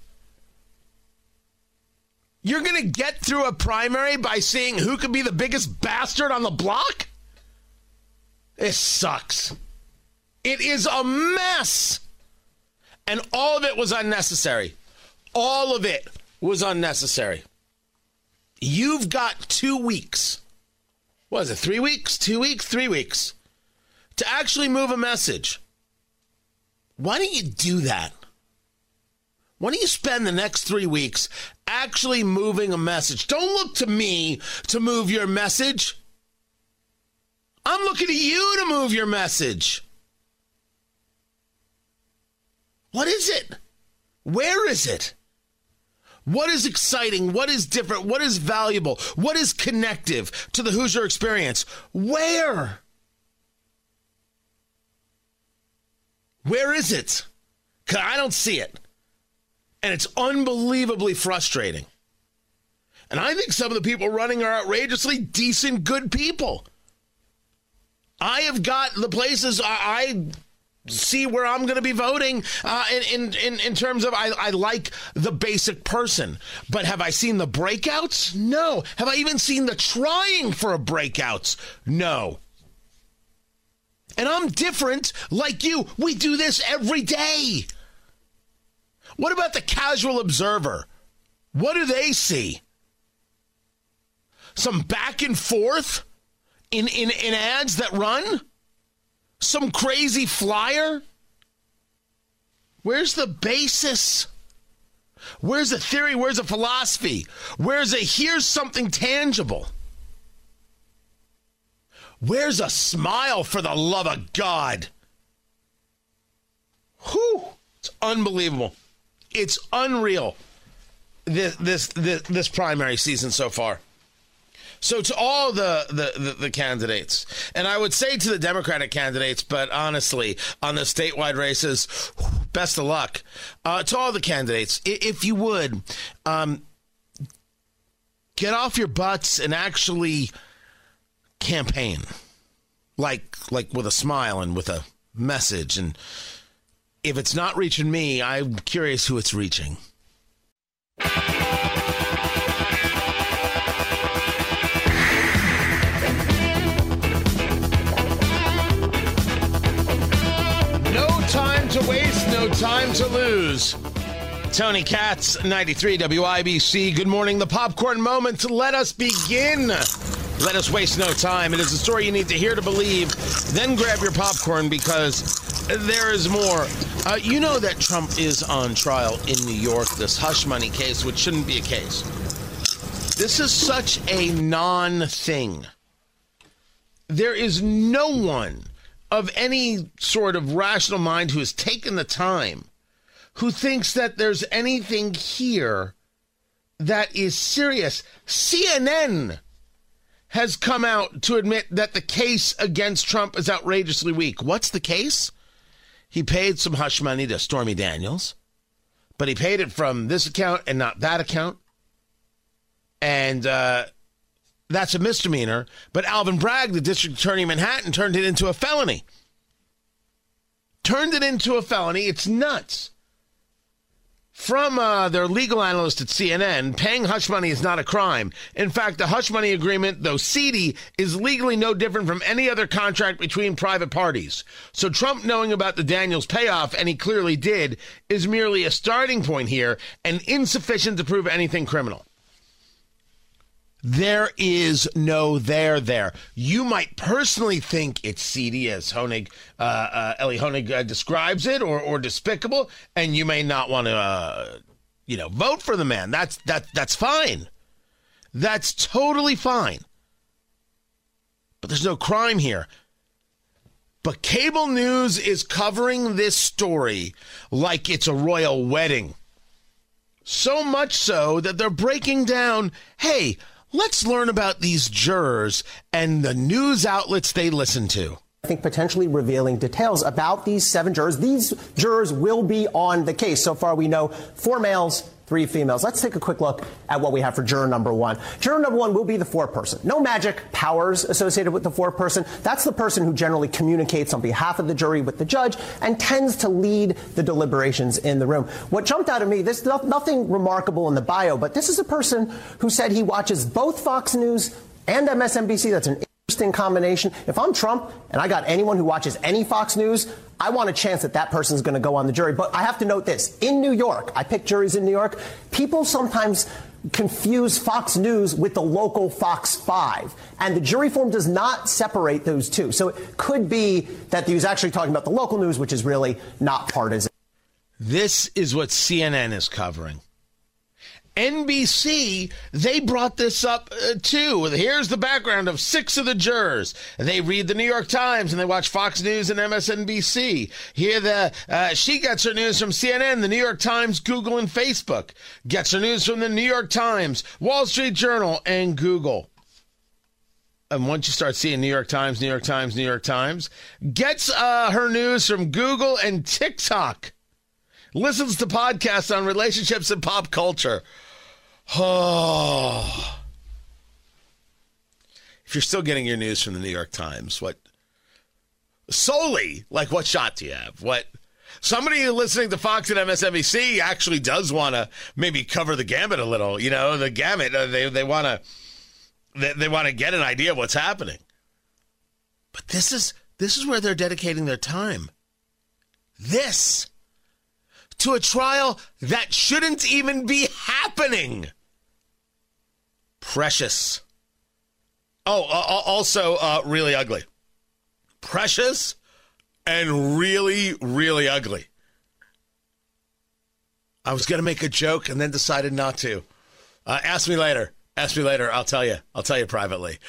You're going to get through a primary by seeing who could be the biggest bastard on the block? It sucks. It is a mess. And all of it was unnecessary. All of it was unnecessary. You've got 2 weeks. What is it, 3 weeks? 2 weeks? 3 weeks. To actually move a message. Why don't you do that? Why don't you spend the next 3 weeks actually moving a message? Don't look to me to move your message. I'm looking at you to move your message. What is it? Where is it? What is exciting? What is different? What is valuable? What is connective to the Hoosier experience? Where? Where is it? 'Cause I don't see it. And it's unbelievably frustrating. And I think some of the people running are outrageously decent, good people. I have got the places I see where I'm going to be voting in terms of I like the basic person. But have I seen the breakouts? No. Have I even seen the trying for a breakouts? No. And I'm different like you. We do this every day. What about the casual observer? What do they see? Some back and forth in ads that run? Some crazy flyer? Where's the basis? Where's the theory? Where's the philosophy? Where's a here's something tangible? Where's a smile, for the love of God? Whew. It's unbelievable. It's unreal, this primary season so far. So to all the candidates, and I would say to the Democratic candidates, but honestly, on the statewide races, best of luck. To all the candidates, if you would, get off your butts and actually campaign, like with a smile and with a message. And if it's not reaching me, I'm curious who it's reaching. Time to waste, no time to lose. Tony Katz, 93 WIBC. Good morning. The popcorn moment. Let us begin. Let us waste no time. It is a story you need to hear to believe. Then grab your popcorn because there is more. You know that Trump is on trial in New York, this hush money case, which shouldn't be a case. This is such a non-thing. There is no one of any sort of rational mind who has taken the time, who thinks that there's anything here that is serious. CNN has come out to admit that the case against Trump is outrageously weak. What's the case? He paid some hush money to Stormy Daniels, but he paid it from this account and not that account. And that's a misdemeanor. But Alvin Bragg, the district attorney in Manhattan, turned it into a felony. It's nuts. From their legal analyst at CNN, paying hush money is not a crime. In fact, the hush money agreement, though seedy, is legally no different from any other contract between private parties. So Trump knowing about the Daniels payoff, and he clearly did, is merely a starting point here and insufficient to prove anything criminal. There is no there. You might personally think it's seedy, as Eli Honig describes it, or despicable, and you may not want to, vote for the man. That's fine. That's totally fine. But there's no crime here. But cable news is covering this story like it's a royal wedding. So much so that they're breaking down, hey, let's learn about these jurors and the news outlets they listen to. I think potentially revealing details about these 7 jurors. These jurors will be on the case. So far, we know 4 males, 3 females. Let's take a quick look at what we have for juror number 1. Juror number 1 will be the foreperson. No magic powers associated with the foreperson. That's the person who generally communicates on behalf of the jury with the judge and tends to lead the deliberations in the room. What jumped out at me, there's nothing remarkable in the bio, but this is a person who said he watches both Fox News and MSNBC. That's an interesting combination. If I'm Trump and I got anyone who watches any Fox News, I want a chance that that person's going to go on the jury. But I have to note this. In New York, I pick juries in New York, people sometimes confuse Fox News with the local Fox 5. And the jury form does not separate those two. So it could be that he was actually talking about the local news, which is really not partisan. This is what CNN is covering. NBC, they brought this up too. Here's the background of 6 of the jurors. They read the New York Times and they watch Fox News and MSNBC. Here, she gets her news from CNN, the New York Times, Google, and Facebook. Gets her news from the New York Times, Wall Street Journal, and Google. And once you start seeing New York Times, New York Times, New York Times, gets her news from Google and TikTok. Listens to podcasts on relationships and pop culture. Oh. If you're still getting your news from the New York Times, what shot do you have? Somebody listening to Fox and MSNBC actually does want to maybe cover the gamut a little, the gamut. They want to get an idea of what's happening. But this is where they're dedicating their time. This to a trial that shouldn't even be happening. Precious. Also really ugly. Precious and really, really ugly. I was going to make a joke and then decided not to. Ask me later. I'll tell you. I'll tell you privately.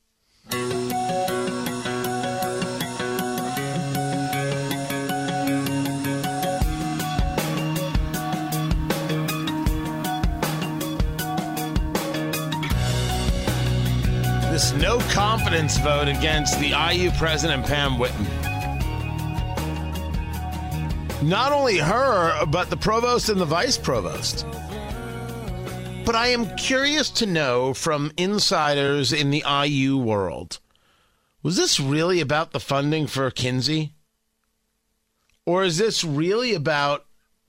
This no confidence vote against the IU president, Pam Whitten. Not only her, but the provost and the vice provost. But I am curious to know from insiders in the IU world, was this really about the funding for Kinsey? Or is this really about,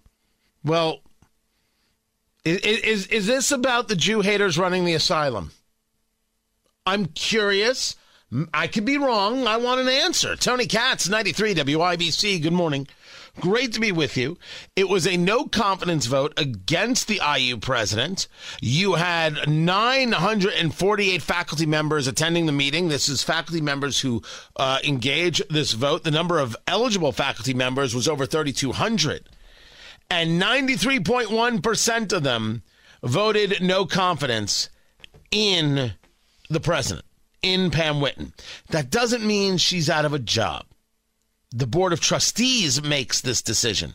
is this about the Jew haters running the asylum? I'm curious. I could be wrong. I want an answer. Tony Katz, 93 WIBC. Good morning. Great to be with you. It was a no confidence vote against the IU president. You had 948 faculty members attending the meeting. This is faculty members who engage this vote. The number of eligible faculty members was over 3,200. And 93.1% of them voted no confidence in the president, in Pam Whitten. That doesn't mean she's out of a job. The Board of Trustees makes this decision.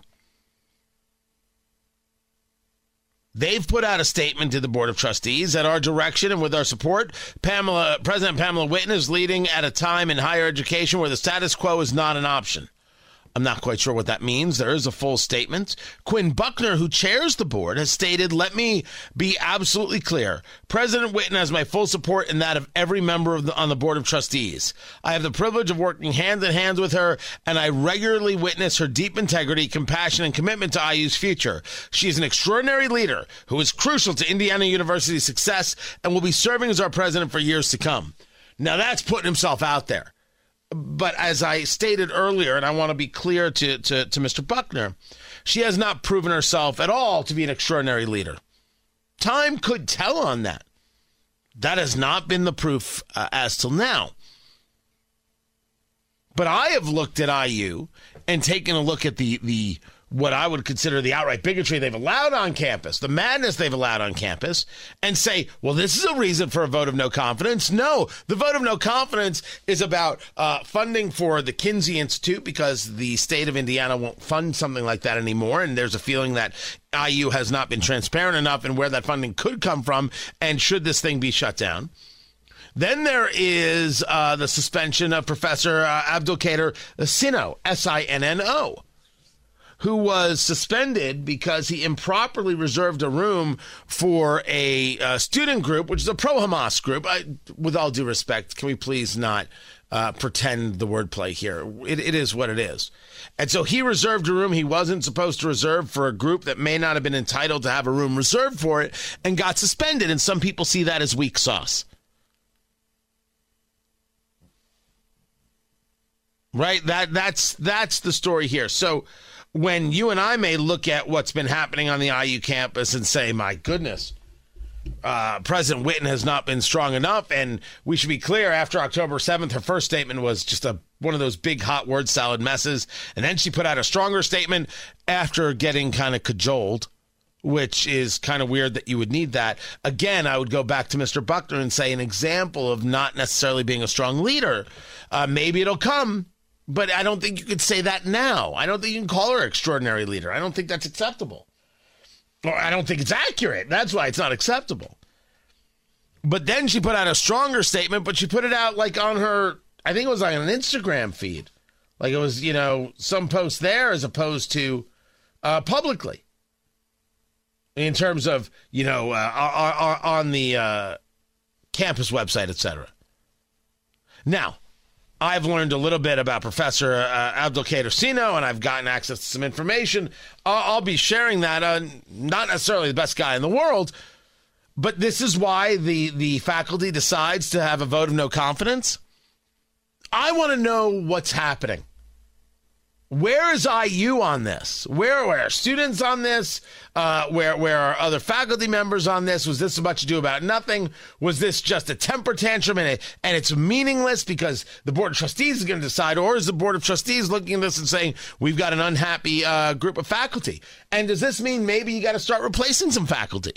They've put out a statement to the Board of Trustees at our direction and with our support. President Pamela Whitten is leading at a time in higher education where the status quo is not an option. I'm not quite sure what that means. There is a full statement. Quinn Buckner, who chairs the board, has stated, let me be absolutely clear. President Whitten has my full support and that of every member on the Board of Trustees. I have the privilege of working hand in hand with her, and I regularly witness her deep integrity, compassion, and commitment to IU's future. She is an extraordinary leader who is crucial to Indiana University's success and will be serving as our president for years to come. Now, that's putting himself out there. But as I stated earlier, and I want to be clear to Mr. Buckner, she has not proven herself at all to be an extraordinary leader. Time could tell on that. That has not been the proof as till now. But I have looked at IU and taken a look at the what I would consider the outright bigotry they've allowed on campus, the madness they've allowed on campus, and say, well, this is a reason for a vote of no confidence. No, the vote of no confidence is about funding for the Kinsey Institute because the state of Indiana won't fund something like that anymore, and there's a feeling that IU has not been transparent enough in where that funding could come from, and should this thing be shut down. Then there is the suspension of Professor Abdulkader Sino, Sino, who was suspended because he improperly reserved a room for a student group, which is a pro-Hamas group. With all due respect, can we please not pretend the wordplay here? It is what it is. And so he reserved a room he wasn't supposed to reserve for a group that may not have been entitled to have a room reserved for it, and got suspended. And some people see that as weak sauce. Right? That's the story here. So when you and I may look at what's been happening on the IU campus and say, my goodness, President Whitten has not been strong enough, and we should be clear, after October 7th, her first statement was just one of those big hot word salad messes, and then she put out a stronger statement after getting kind of cajoled, which is kind of weird that you would need that. Again, I would go back to Mr. Buckner and say an example of not necessarily being a strong leader. Maybe it'll come. But I don't think you could say that now. I don't think you can call her extraordinary leader. I don't think that's acceptable. Or I don't think it's accurate. That's why it's not acceptable. But then she put out a stronger statement, but she put it out like on her, I think it was like on an Instagram feed. Like it was, some post there as opposed to publicly. In terms of, on the campus website, etc. Now, I've learned a little bit about Professor Abdulkader Sino, and I've gotten access to some information. I'll be sharing that. Not necessarily the best guy in the world, but this is why the faculty decides to have a vote of no confidence. I want to know what's happening. Where is IU on this? Where are students on this? Where are other faculty members on this? Was this so much ado about nothing? Was this just a temper tantrum and it's meaningless because the Board of Trustees is going to decide? Or is the Board of Trustees looking at this and saying, we've got an unhappy group of faculty? And does this mean maybe you got to start replacing some faculty?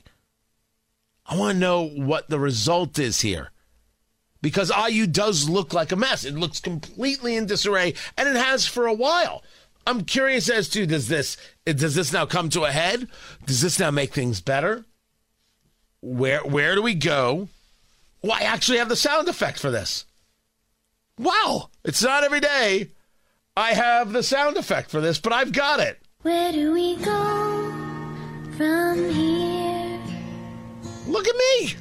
I want to know what the result is here. Because IU does look like a mess. It looks completely in disarray, and it has for a while. I'm curious as to, does this now come to a head? Does this now make things better? Where do we go? Well, I actually have the sound effect for this. Wow, it's not every day I have the sound effect for this, but I've got it. Where do we go from here? Look at me.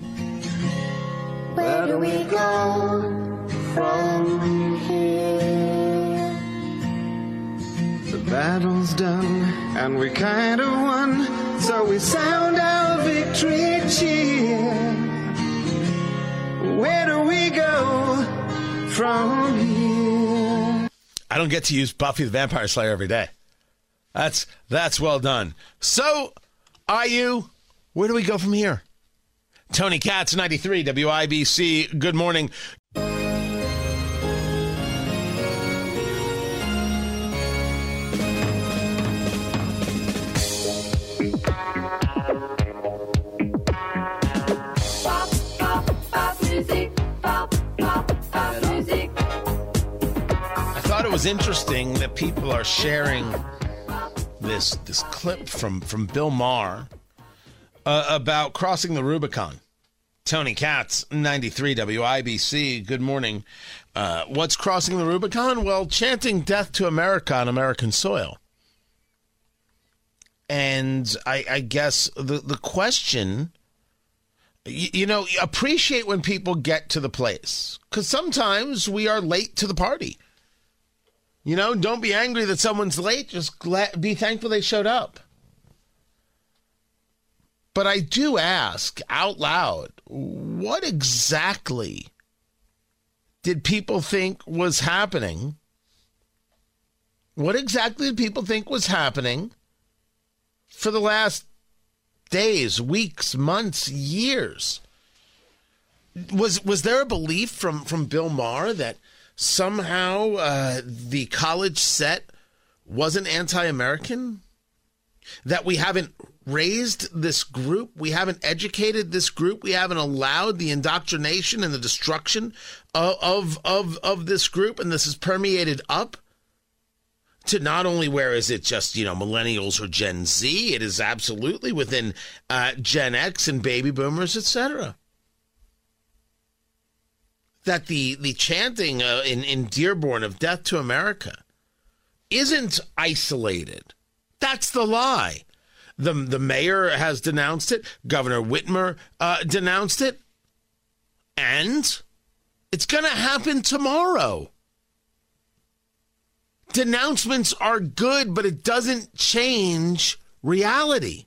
Where do we go from here? The battle's done and we kind of won, so we sound our victory cheer. Where do we go from here? I don't get to use Buffy the Vampire Slayer every day. That's well done. So, IU, where do we go from here? Tony Katz, 93 WIBC. Good morning. I thought it was interesting that people are sharing this clip from Bill Maher about crossing the Rubicon. Tony Katz, 93 WIBC. Good morning. What's crossing the Rubicon? Well, chanting death to America on American soil. And I guess the question, appreciate when people get to the place. Because sometimes we are late to the party. Don't be angry that someone's late. Just be thankful they showed up. But I do ask out loud, what exactly did people think was happening? What exactly did people think was happening for the last days, weeks, months, years? Was there a belief from Bill Maher that somehow the college set wasn't anti-American? That we haven't raised this group, we haven't educated this group, we haven't allowed the indoctrination and the destruction of this group, and this has permeated up to not only where is it just, millennials or Gen Z, it is absolutely within Gen X and baby boomers, etc. that the chanting in Dearborn of Death to America isn't isolated. That's the lie. The mayor has denounced it. Governor Whitmer denounced it. And it's going to happen tomorrow. Denouncements are good, but it doesn't change reality.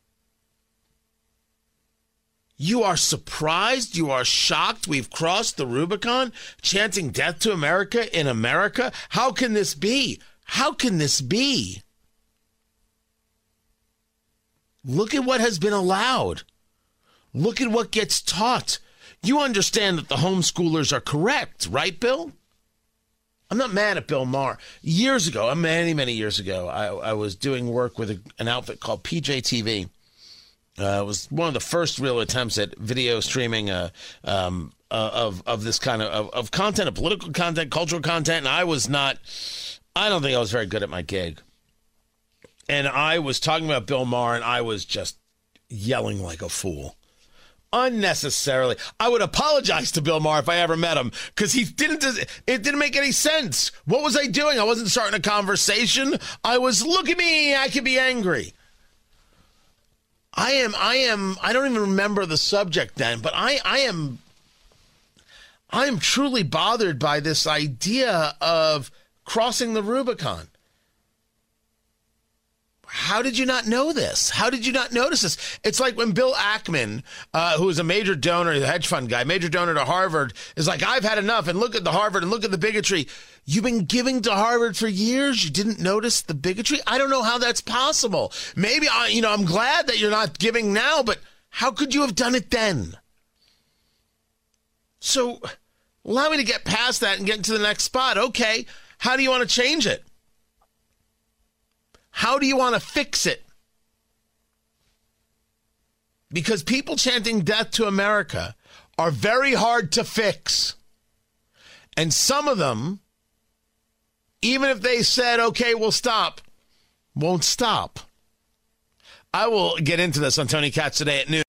You are surprised, you are shocked we've crossed the Rubicon, chanting death to America in America? How can this be? How can this be? Look at what has been allowed. Look at what gets taught. You understand that the homeschoolers are correct, right, Bill? I'm not mad at Bill Maher. Years ago, many, many years ago, I was doing work with an outfit called PJTV. It was one of the first real attempts at video streaming of this kind of content, of political content, cultural content, and I don't think I was very good at my gig. And I was talking about Bill Maher, and I was just yelling like a fool. Unnecessarily. I would apologize to Bill Maher if I ever met him, because it didn't make any sense. What was I doing? I wasn't starting a conversation. I was, look at me, I could be angry. I don't even remember the subject then, but I am truly bothered by this idea of crossing the Rubicon. How did you not know this? How did you not notice this? It's like when Bill Ackman, who is a major donor, the hedge fund guy, major donor to Harvard, is like, I've had enough, and look at the Harvard, and look at the bigotry. You've been giving to Harvard for years. You didn't notice the bigotry? I don't know how that's possible. Maybe, I'm glad that you're not giving now, but how could you have done it then? So allow me to get past that and get into the next spot. Okay, how do you want to change it? How do you want to fix it? Because people chanting death to America are very hard to fix. And some of them, even if they said, okay, we'll stop, won't stop. I will get into this on Tony Katz today at noon.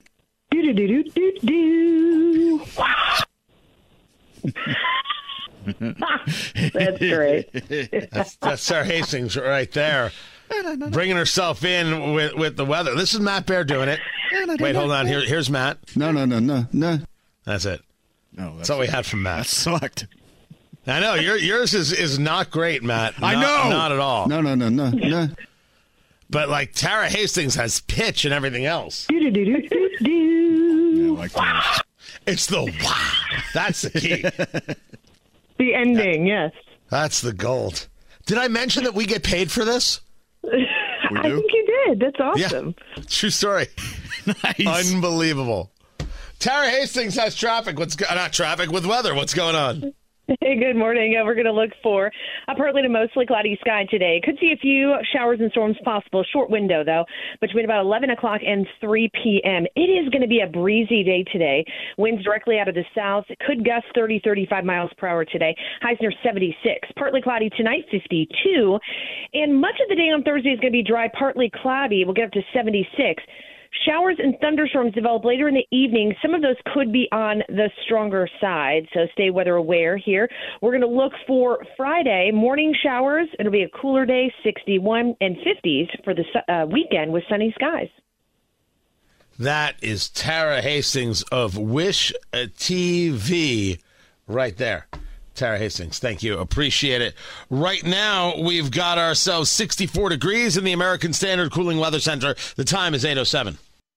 That's great. That's Sarah Hastings right there. Bringing herself in with the weather. This is Matt Bear doing it. Wait, hold on. Here's Matt. No. That's it. No, that's all we had from Matt. That sucked. I know. Yours is not great, Matt. I know. Not at all. No. But like Tara Hastings has pitch and everything else. Yeah, like that. It's the wow. That's the key. The ending, yes. That's the gold. Did I mention that we get paid for this? I think you did. That's awesome. Yeah. True story. Nice. Unbelievable. Tara Hastings has traffic. Not traffic, with weather. What's going on? Hey, good morning. We're going to look for a partly to mostly cloudy sky today. Could see a few showers and storms possible. Short window, though, between about 11 o'clock and 3 p.m. It is going to be a breezy day today. Winds directly out of the south. It could gust 30, 35 miles per hour today. Highs near 76. Partly cloudy tonight, 52. And much of the day on Thursday is going to be dry, partly cloudy. We'll get up to 76. Showers and thunderstorms develop later in the evening. Some of those could be on the stronger side, so stay weather aware here. We're going to look for Friday morning showers. It'll be a cooler day, 61 and 50s for the weekend with sunny skies. That is Tara Hastings of Wish TV right there. Tara Hastings, thank you. Appreciate it. Right now, we've got ourselves 64 degrees in the American Standard Cooling Weather Center. The time is 8:07.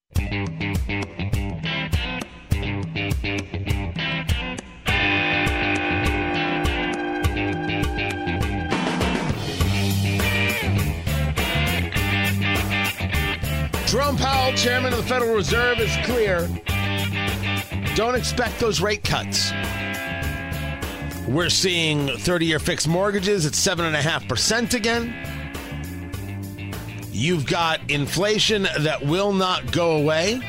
Jerome Powell, chairman of the Federal Reserve, is clear. Don't expect those rate cuts. We're seeing 30-year fixed mortgages at 7.5% again. You've got inflation that will not go away.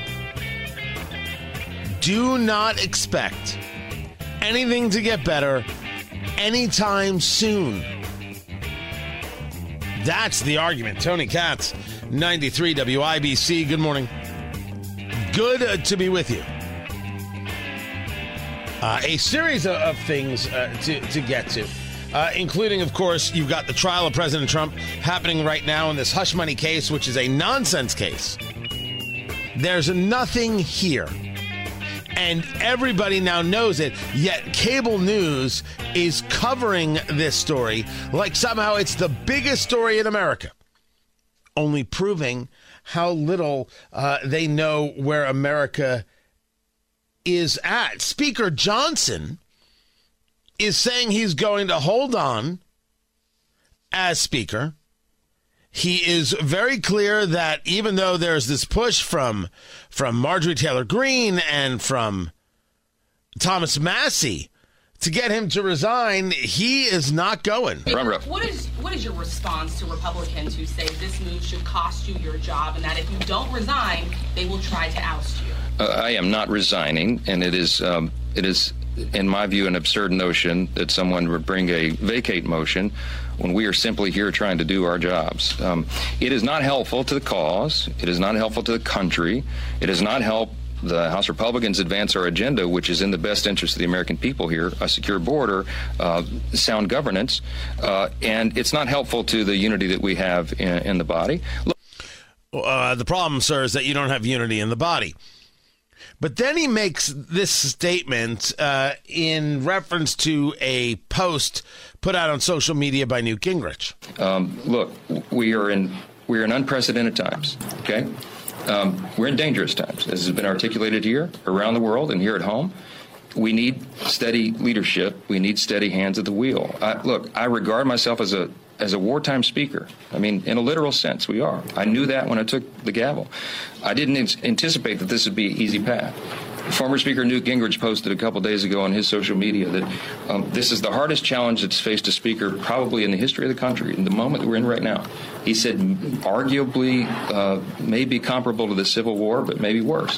Do not expect anything to get better anytime soon. That's the argument. Tony Katz, 93 WIBC. Good morning. Good to be with you. A series of things to get to, including, of course, you've got the trial of President Trump happening right now in this hush money case, which is a nonsense case. There's nothing here. And everybody now knows it, yet cable news is covering this story like somehow it's the biggest story in America, only proving how little they know where America is at. Speaker Johnson is saying he's going to hold on as Speaker. He is very clear that even though there's this push from Marjorie Taylor Greene and from Thomas Massie to get him to resign, he is not going. What is your response to Republicans who say this move should cost you your job and that if you don't resign, they will try to oust you? I am not resigning, and it is, in my view, an absurd notion that someone would bring a vacate motion when we are simply here trying to do our jobs. It is not helpful to the cause. It is not helpful to the country. It does not help the House Republicans advance our agenda, which is in the best interest of the American people here, a secure border, sound governance, and it's not helpful to the unity that we have in the body. The problem, sir, is that you don't have unity in the body. But then he makes this statement in reference to a post put out on social media by Newt Gingrich. Look, we are in unprecedented times, okay? We're in dangerous times, as has been articulated here, around the world, and here at home. We need steady leadership. We need steady hands at the wheel. I regard myself as a wartime speaker. I mean, in a literal sense, we are. I knew that when I took the gavel. I didn't anticipate that this would be an easy path. Former Speaker Newt Gingrich posted a couple days ago on his social media that this is the hardest challenge that's faced a speaker probably in the history of the country, in the moment that we're in right now. He said arguably maybe comparable to the Civil War, but maybe worse.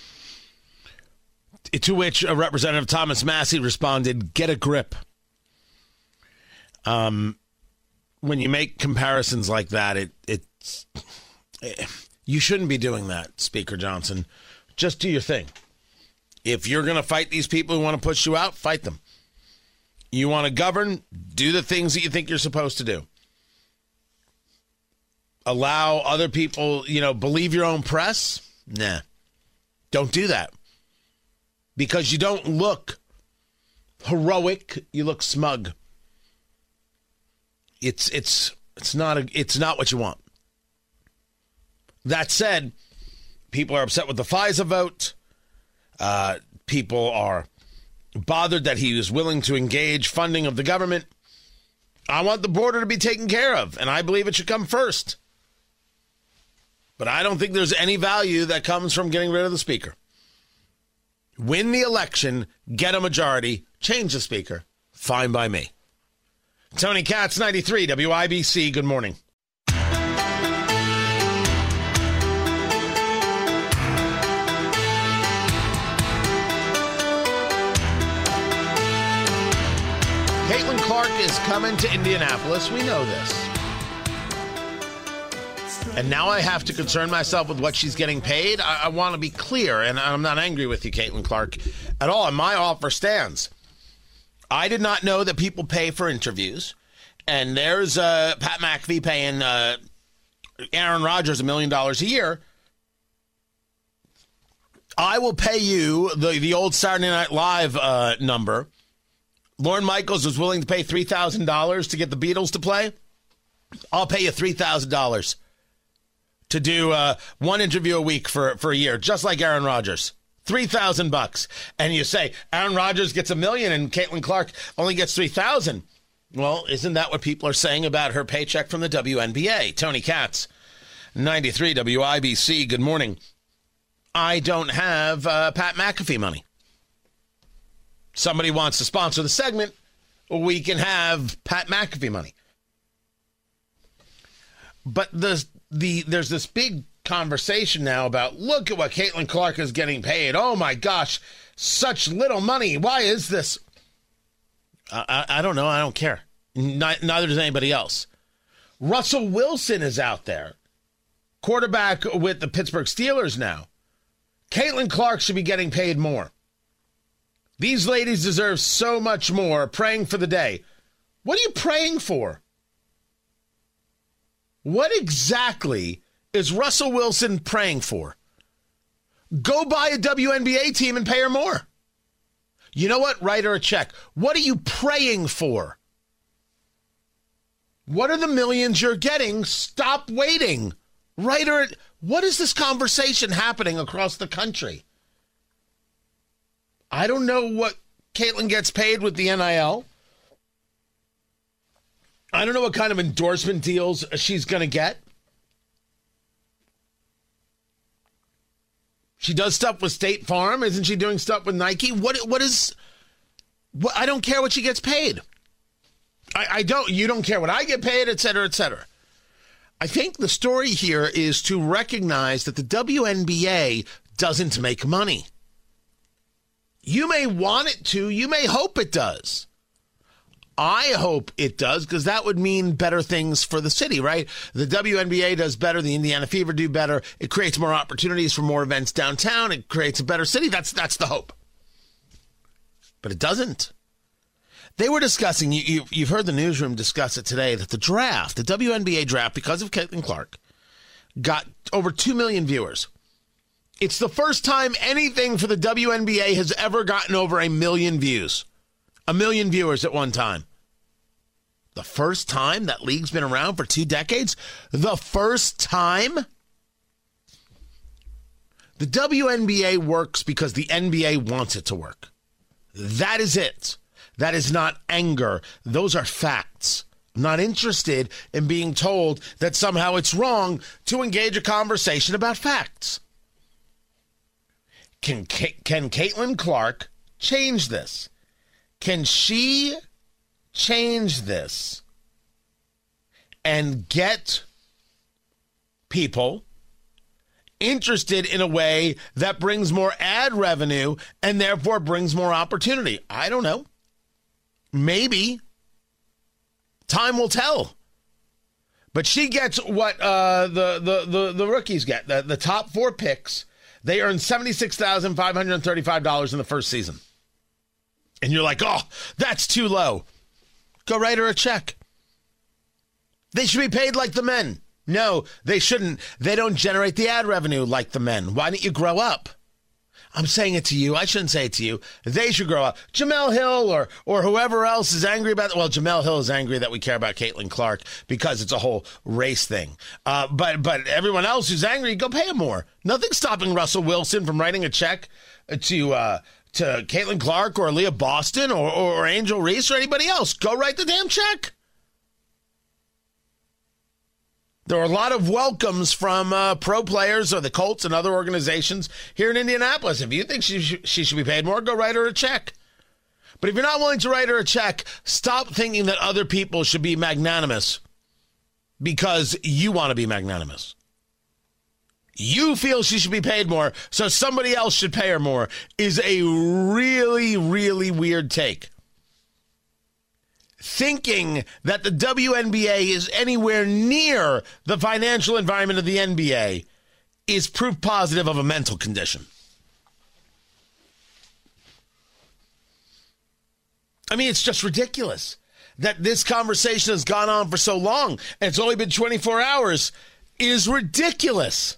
To which Representative Thomas Massie responded, "Get a grip." When you make comparisons like that, you shouldn't be doing that, Speaker Johnson. Just do your thing. If you're going to fight these people who want to push you out, fight them. You want to govern, do the things that you think you're supposed to do. Allow other people, believe your own press? Nah. Don't do that. Because you don't look heroic, you look smug. It's not what you want. That said, people are upset with the FISA vote. People are bothered that he was willing to engage funding of the government. I want the border to be taken care of, and I believe it should come first. But I don't think there's any value that comes from getting rid of the speaker. Win the election, get a majority, change the speaker. Fine by me. Tony Katz, 93 WIBC. Good morning. Caitlin Clark is coming to Indianapolis. We know this. And now I have to concern myself with what she's getting paid. I want to be clear, and I'm not angry with you, Caitlin Clark, at all. And my offer stands. I did not know that people pay for interviews. And there's Pat McAfee paying Aaron Rodgers $1 million a year. I will pay you the old Saturday Night Live number. Lorne Michaels was willing to pay $3,000 to get the Beatles to play. I'll pay you $3,000 to do one interview a week for a year, just like Aaron Rodgers. $3,000. And you say Aaron Rodgers gets $1 million and Caitlin Clark only gets $3,000. Well, isn't that what people are saying about her paycheck from the WNBA? Tony Katz, 93 WIBC. Good morning. I don't have Pat McAfee money. Somebody wants to sponsor the segment, we can have Pat McAfee money. But there's this big conversation now about, look at what Caitlin Clark is getting paid. Oh, my gosh, such little money. Why is this? I don't know. I don't care. Neither does anybody else. Russell Wilson is out there, quarterback with the Pittsburgh Steelers now. Caitlin Clark should be getting paid more. These ladies deserve so much more. Praying for the day. What are you praying for? What exactly is Russell Wilson praying for? Go buy a WNBA team and pay her more. You know what? Write her a check. What are you praying for? What are the millions you're getting? Stop waiting. Write her. What is this conversation happening across the country? I don't know what Caitlyn gets paid with the NIL. I don't know what kind of endorsement deals she's going to get. She does stuff with State Farm. Isn't she doing stuff with Nike? What I don't care what she gets paid. I don't. You don't care what I get paid, et cetera, et cetera. I think the story here is to recognize that the WNBA doesn't make money. You may want it to. You may hope it does. I hope it does, because that would mean better things for the city, right? The WNBA does better. The Indiana Fever do better. It creates more opportunities for more events downtown. It creates a better city. That's the hope. But it doesn't. They were discussing, you've heard the newsroom discuss it today, that the draft, the WNBA draft, because of Caitlin Clark, got over 2 million viewers. It's the first time anything for the WNBA has ever gotten over 1 million views. 1 million viewers at one time. The first time that league's been around for 2 decades? The first time? The WNBA works because the NBA wants it to work. That is it. That is not anger. Those are facts. I'm not interested in being told that somehow it's wrong to engage a conversation about facts. Can Caitlin Clark change this? Can she change this and get people interested in a way that brings more ad revenue and therefore brings more opportunity? I don't know. Maybe. Time will tell. But she gets what the rookies get. The top 4 picks, they earn $76,535 in the first season. And you're like, oh, that's too low. Go write her a check. They should be paid like the men. No, they shouldn't. They don't generate the ad revenue like the men. Why don't you grow up? I'm saying it to you. I shouldn't say it to you. They should grow up. Jemele Hill or whoever else is angry about it. Well, Jemele Hill is angry that we care about Caitlin Clark because it's a whole race thing. But everyone else who's angry, go pay him more. Nothing's stopping Russell Wilson from writing a check to Caitlin Clark or Leah Boston or Angel Reese or anybody else. Go write the damn check. There are a lot of welcomes from pro players or the Colts and other organizations here in Indianapolis. If you think she should be paid more, go write her a check. But if you're not willing to write her a check, stop thinking that other people should be magnanimous because you want to be magnanimous. You feel she should be paid more, so somebody else should pay her more, is a really, really weird take. Thinking that the WNBA is anywhere near the financial environment of the NBA is proof positive of a mental condition. I mean, it's just ridiculous that this conversation has gone on for so long and it's only been 24 hours is ridiculous.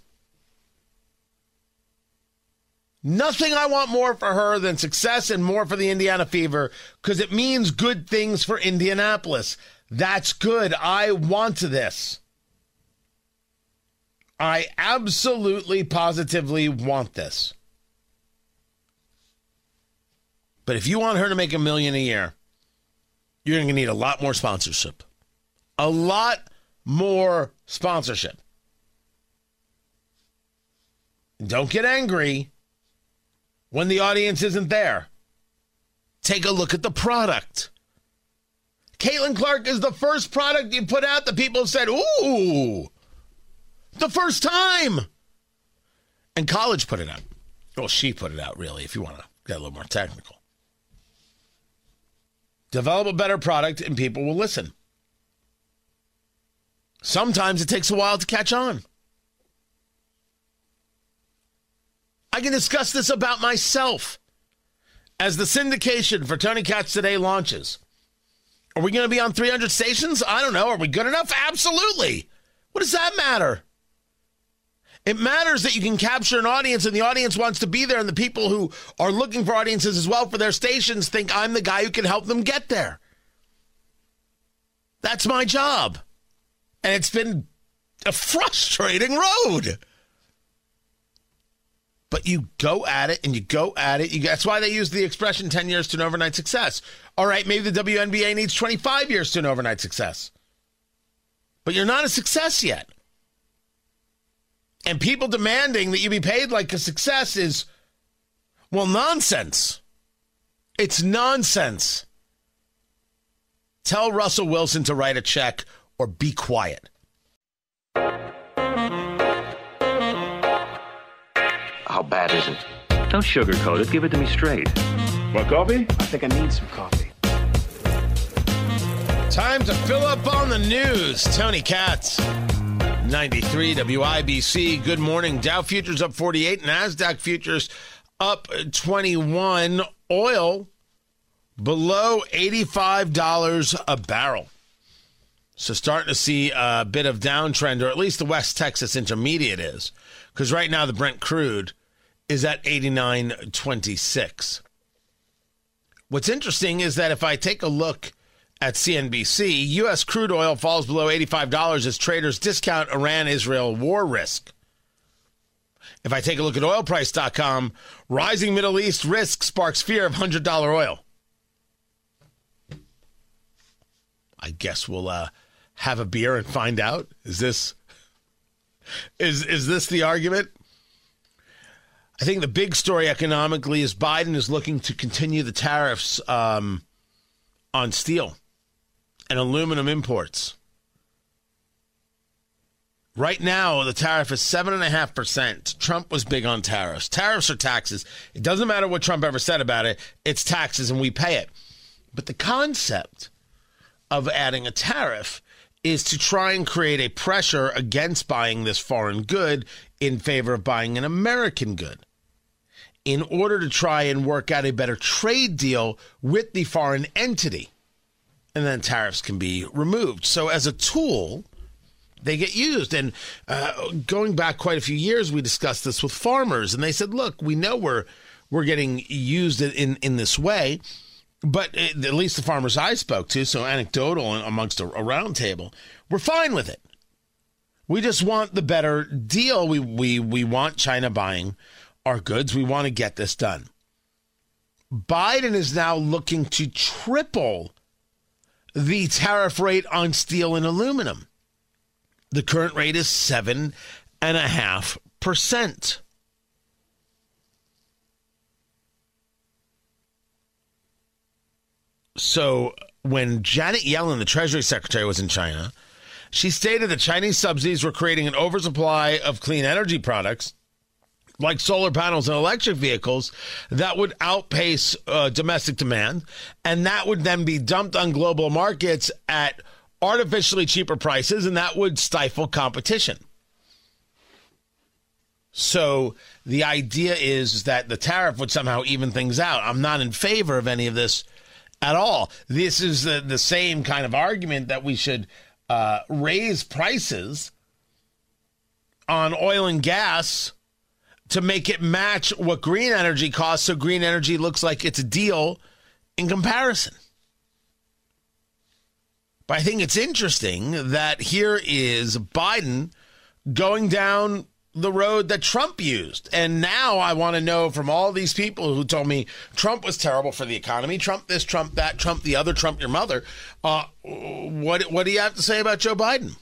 Nothing I want more for her than success and more for the Indiana Fever because it means good things for Indianapolis. That's good. I want this. I absolutely, positively want this. But if you want her to make $1 million a year, you're going to need a lot more sponsorship. A lot more sponsorship. Don't get angry when the audience isn't there. Take a look at the product. Caitlin Clark is the first product you put out that people have said, ooh, the first time. And college put it out. Well, she put it out, really, if you want to get a little more technical. Develop a better product and people will listen. Sometimes it takes a while to catch on. I can discuss this about myself. as the syndication for Tony Katz Today launches, are we going to be on 300 stations? I don't know. Are we good enough? Absolutely. What does that matter? It matters that you can capture an audience and the audience wants to be there, and the people who are looking for audiences as well for their stations think I'm the guy who can help them get there. That's my job. And it's been a frustrating road. But you go at it and you go at it. That's why they use the expression 10 years to an overnight success. All right, maybe the WNBA needs 25 years to an overnight success. But you're not a success yet. And people demanding that you be paid like a success is, well, nonsense. It's nonsense. Tell Russell Wilson to write a check or be quiet. How bad is it? Don't sugarcoat it. Give it to me straight. Want coffee? I think I need some coffee. Time to fill up on the news. Tony Katz, 93 WIBC. Good morning. Dow futures up 48. NASDAQ futures up 21. Oil below $85 a barrel. So starting to see a bit of downtrend, or at least the West Texas Intermediate is. Because right now the Brent crude is at 89.26. What's interesting is that if I take a look at CNBC, U.S. crude oil falls below $85 as traders discount Iran-Israel war risk. If I take a look at oilprice.com, rising Middle East risk sparks fear of $100 oil. I guess we'll have a beer and find out. Is this the argument? I think the big story economically is Biden is looking to continue the tariffs on steel and aluminum imports. Right now, the tariff is 7.5%. Trump was big on tariffs. Tariffs are taxes. It doesn't matter what Trump ever said about it. It's taxes and we pay it. But the concept of adding a tariff is to try and create a pressure against buying this foreign good in favor of buying an American good, in order to try and work out a better trade deal with the foreign entity. And then tariffs can be removed. So as a tool, they get used. And going back quite a few years, we discussed this with farmers. And they said, look, we know we're getting used in this way. But at least the farmers I spoke to, so anecdotal amongst a round table, we're fine with it. We just want the better deal. We want China buying our goods. We want to get this done. Biden is now looking to triple the tariff rate on steel and aluminum. The current rate is 7.5%. So when Janet Yellen, the Treasury Secretary, was in China, she stated that Chinese subsidies were creating an oversupply of clean energy products like solar panels and electric vehicles that would outpace domestic demand, and that would then be dumped on global markets at artificially cheaper prices, and that would stifle competition. So the idea is that the tariff would somehow even things out. I'm not in favor of any of this at all. This is the same kind of argument that we should raise prices on oil and gas to make it match what green energy costs, so green energy looks like it's a deal in comparison. But I think it's interesting that here is Biden going down the road that Trump used. And now I want to know from all these people who told me Trump was terrible for the economy, Trump this, Trump that, Trump the other, Trump your mother. What do you have to say about Joe Biden?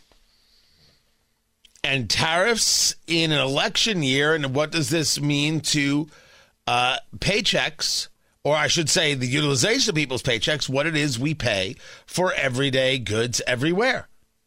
And tariffs in an election year, and what does this mean to paychecks, or I should say the utilization of people's paychecks, what it is we pay for everyday goods everywhere.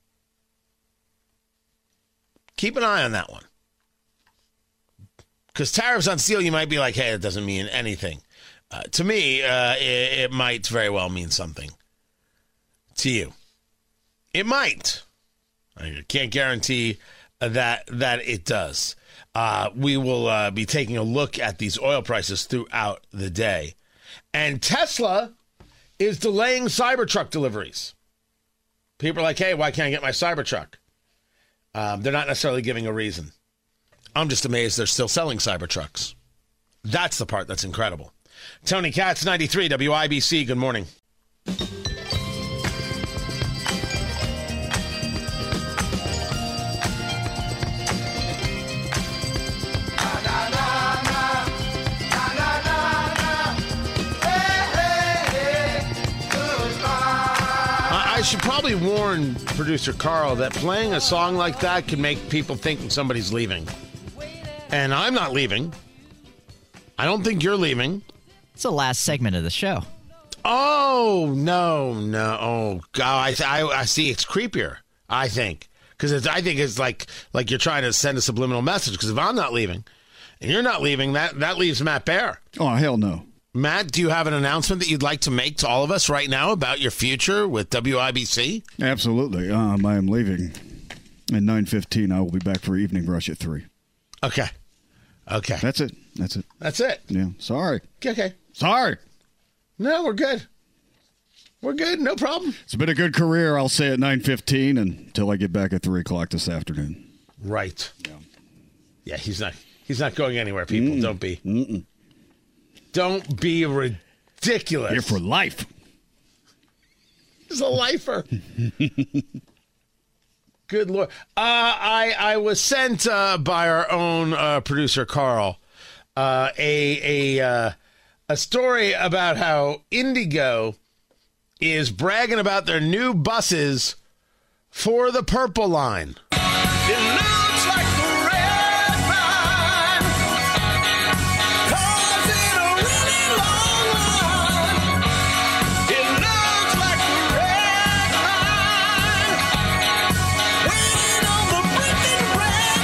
Keep an eye on that one. Because tariffs on steel, you might be like, hey, it doesn't mean anything. To me, it might very well mean something. To you. It might. I can't guarantee that it does. We will be taking a look at these oil prices throughout the day. And Tesla is delaying Cybertruck deliveries. People are like, hey, why can't I get my Cybertruck? They're not necessarily giving a reason. I'm just amazed they're still selling Cybertrucks. That's the part that's incredible. Tony Katz, 93 WIBC. Good morning. I should probably warn producer Carl that playing a song like that can make people think somebody's leaving. And I'm not leaving. I don't think you're leaving. It's the last segment of the show. Oh, no. Oh, God. I see it's creepier, I think. Because I think it's like you're trying to send a subliminal message. Because if I'm not leaving and you're not leaving, that leaves Matt Baer. Oh, hell no. Matt, do you have an announcement that you'd like to make to all of us right now about your future with WIBC? Absolutely. I am leaving at 9:15. I will be back for evening rush at 3. Okay. That's it. That's it. Yeah. Sorry. Okay. Sorry. No, we're good. We're good. No problem. It's been a good career, I'll say, at 9:15 until I get back at 3 o'clock this afternoon. Right. Yeah, he's not going anywhere, people. Don't be. Don't be ridiculous. Here for life. He's a lifer. Good Lord. I was sent by our own producer, Carl, a story about how Indigo is bragging about their new buses for the Purple Line. It looks like the red line comes in a really long line. It looks like the red line waiting on the freaking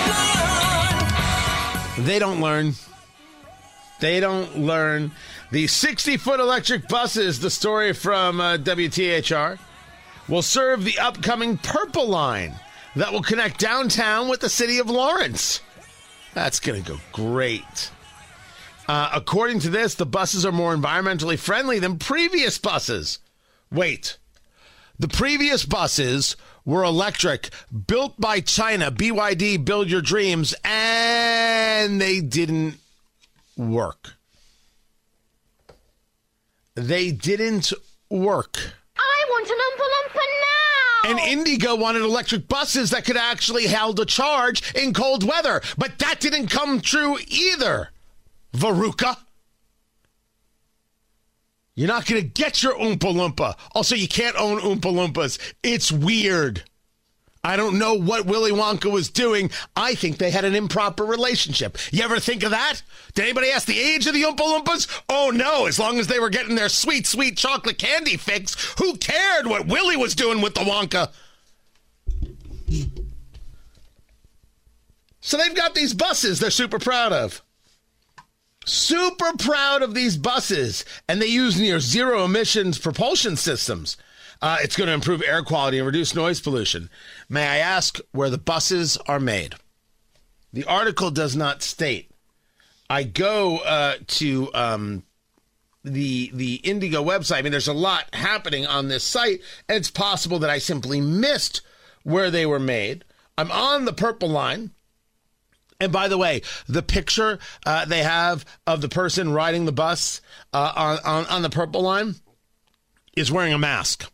red line. They don't learn. They don't learn. The 60-foot electric buses, the story from WTHR, will serve the upcoming Purple Line that will connect downtown with the city of Lawrence. That's going to go great. According to this, the buses are more environmentally friendly than previous buses. Wait. The previous buses were electric, built by China, BYD, Build Your Dreams, and they didn't work. They didn't work. I want an Oompa Loompa now! And Indigo wanted electric buses that could actually hold a charge in cold weather. But that didn't come true either, Veruca. You're not going to get your Oompa Loompa. Also, you can't own Oompa Loompas. It's weird. I don't know what Willy Wonka was doing. I think they had an improper relationship. You ever think of that? Did anybody ask the age of the Oompa Loompas? Oh, no. As long as they were getting their sweet, sweet chocolate candy fix, who cared what Willy was doing with the Wonka? So they've got these buses they're super proud of. Super proud of these buses. And they use near zero emissions propulsion systems. It's going to improve air quality and reduce noise pollution. May I ask where the buses are made? The article does not state. I go to the Indigo website. I mean, there's a lot happening on this site, and it's possible that I simply missed where they were made. I'm on the Purple Line. And by the way, the picture they have of the person riding the bus on the Purple Line is wearing a mask.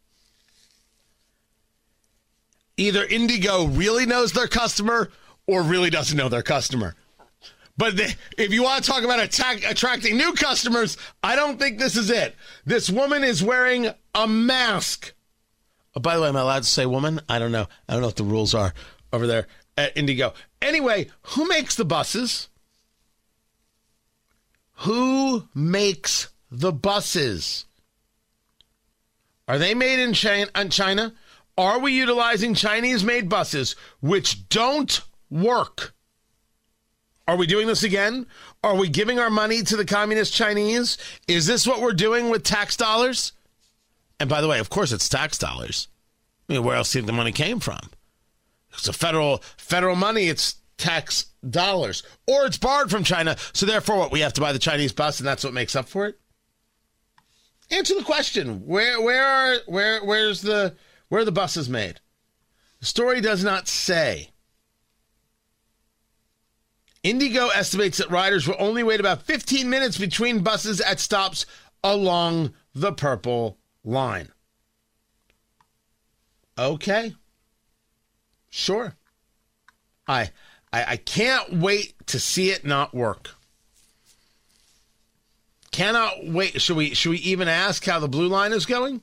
Either Indigo really knows their customer or really doesn't know their customer. But if you want to talk about attracting new customers, I don't think this is it. This woman is wearing a mask. Oh, by the way, am I allowed to say woman? I don't know. I don't know what the rules are over there at Indigo. Anyway, who makes the buses? Who makes the buses? Are they made in China? Are we utilizing Chinese-made buses which don't work? Are we doing this again? Are we giving our money to the communist Chinese? Is this what we're doing with tax dollars? And by the way, of course it's tax dollars. I mean, where else do you think the money came from? It's a federal money. It's tax dollars. Or it's borrowed from China. So therefore, what? We have to buy the Chinese bus and that's what makes up for it? Answer the question. Where are the buses made? The story does not say. Indigo estimates that riders will only wait about 15 minutes between buses at stops along the Purple Line. Okay. Sure. I can't wait to see it not work. Cannot wait. Should we even ask how the Blue Line is going?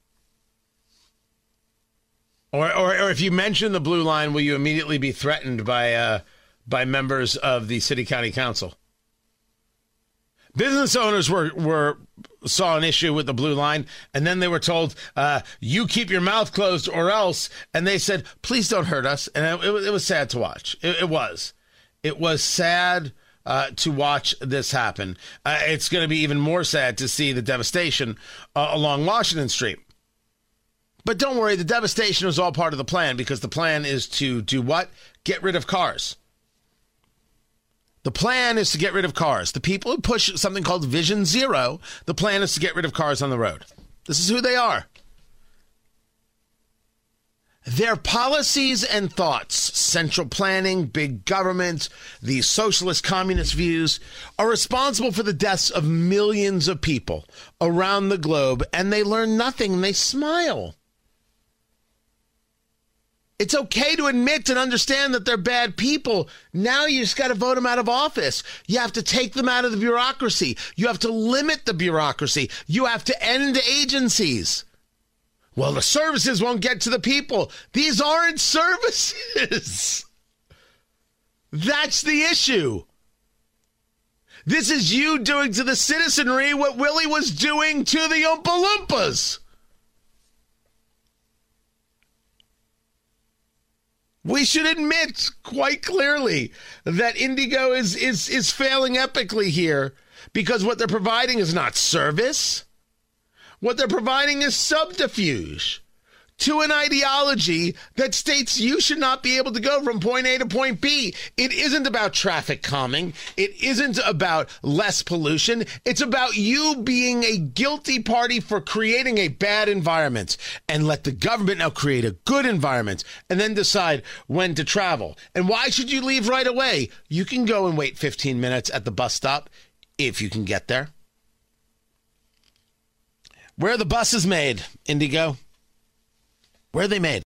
Or if you mention the Blue Line, will you immediately be threatened by members of the City County Council? Business owners saw an issue with the Blue Line, and then they were told, you keep your mouth closed or else. And they said, please don't hurt us. And it was sad to watch. It was sad to watch this happen. It's going to be even more sad to see the devastation along Washington Street. But don't worry, the devastation is all part of the plan, because the plan is to do what? Get rid of cars. The plan is to get rid of cars. The people who push something called Vision Zero, the plan is to get rid of cars on the road. This is who they are. Their policies and thoughts, central planning, big government, the socialist communist views, are responsible for the deaths of millions of people around the globe, and they learn nothing and they smile. It's okay to admit and understand that they're bad people. Now you just got to vote them out of office. You have to take them out of the bureaucracy. You have to limit the bureaucracy. You have to end agencies. Well, the services won't get to the people. These aren't services. That's the issue. This is you doing to the citizenry what Willie was doing to the Oompa Loompas. We should admit quite clearly that Indigo is failing epically here, because what they're providing is not service. What they're providing is subterfuge to an ideology that states you should not be able to go from point A to point B. It isn't about traffic calming. It isn't about less pollution. It's about you being a guilty party for creating a bad environment, and let the government now create a good environment and then decide when to travel. And why should you leave right away? You can go and wait 15 minutes at the bus stop if you can get there. Where are the buses made, Indigo? Where are they made?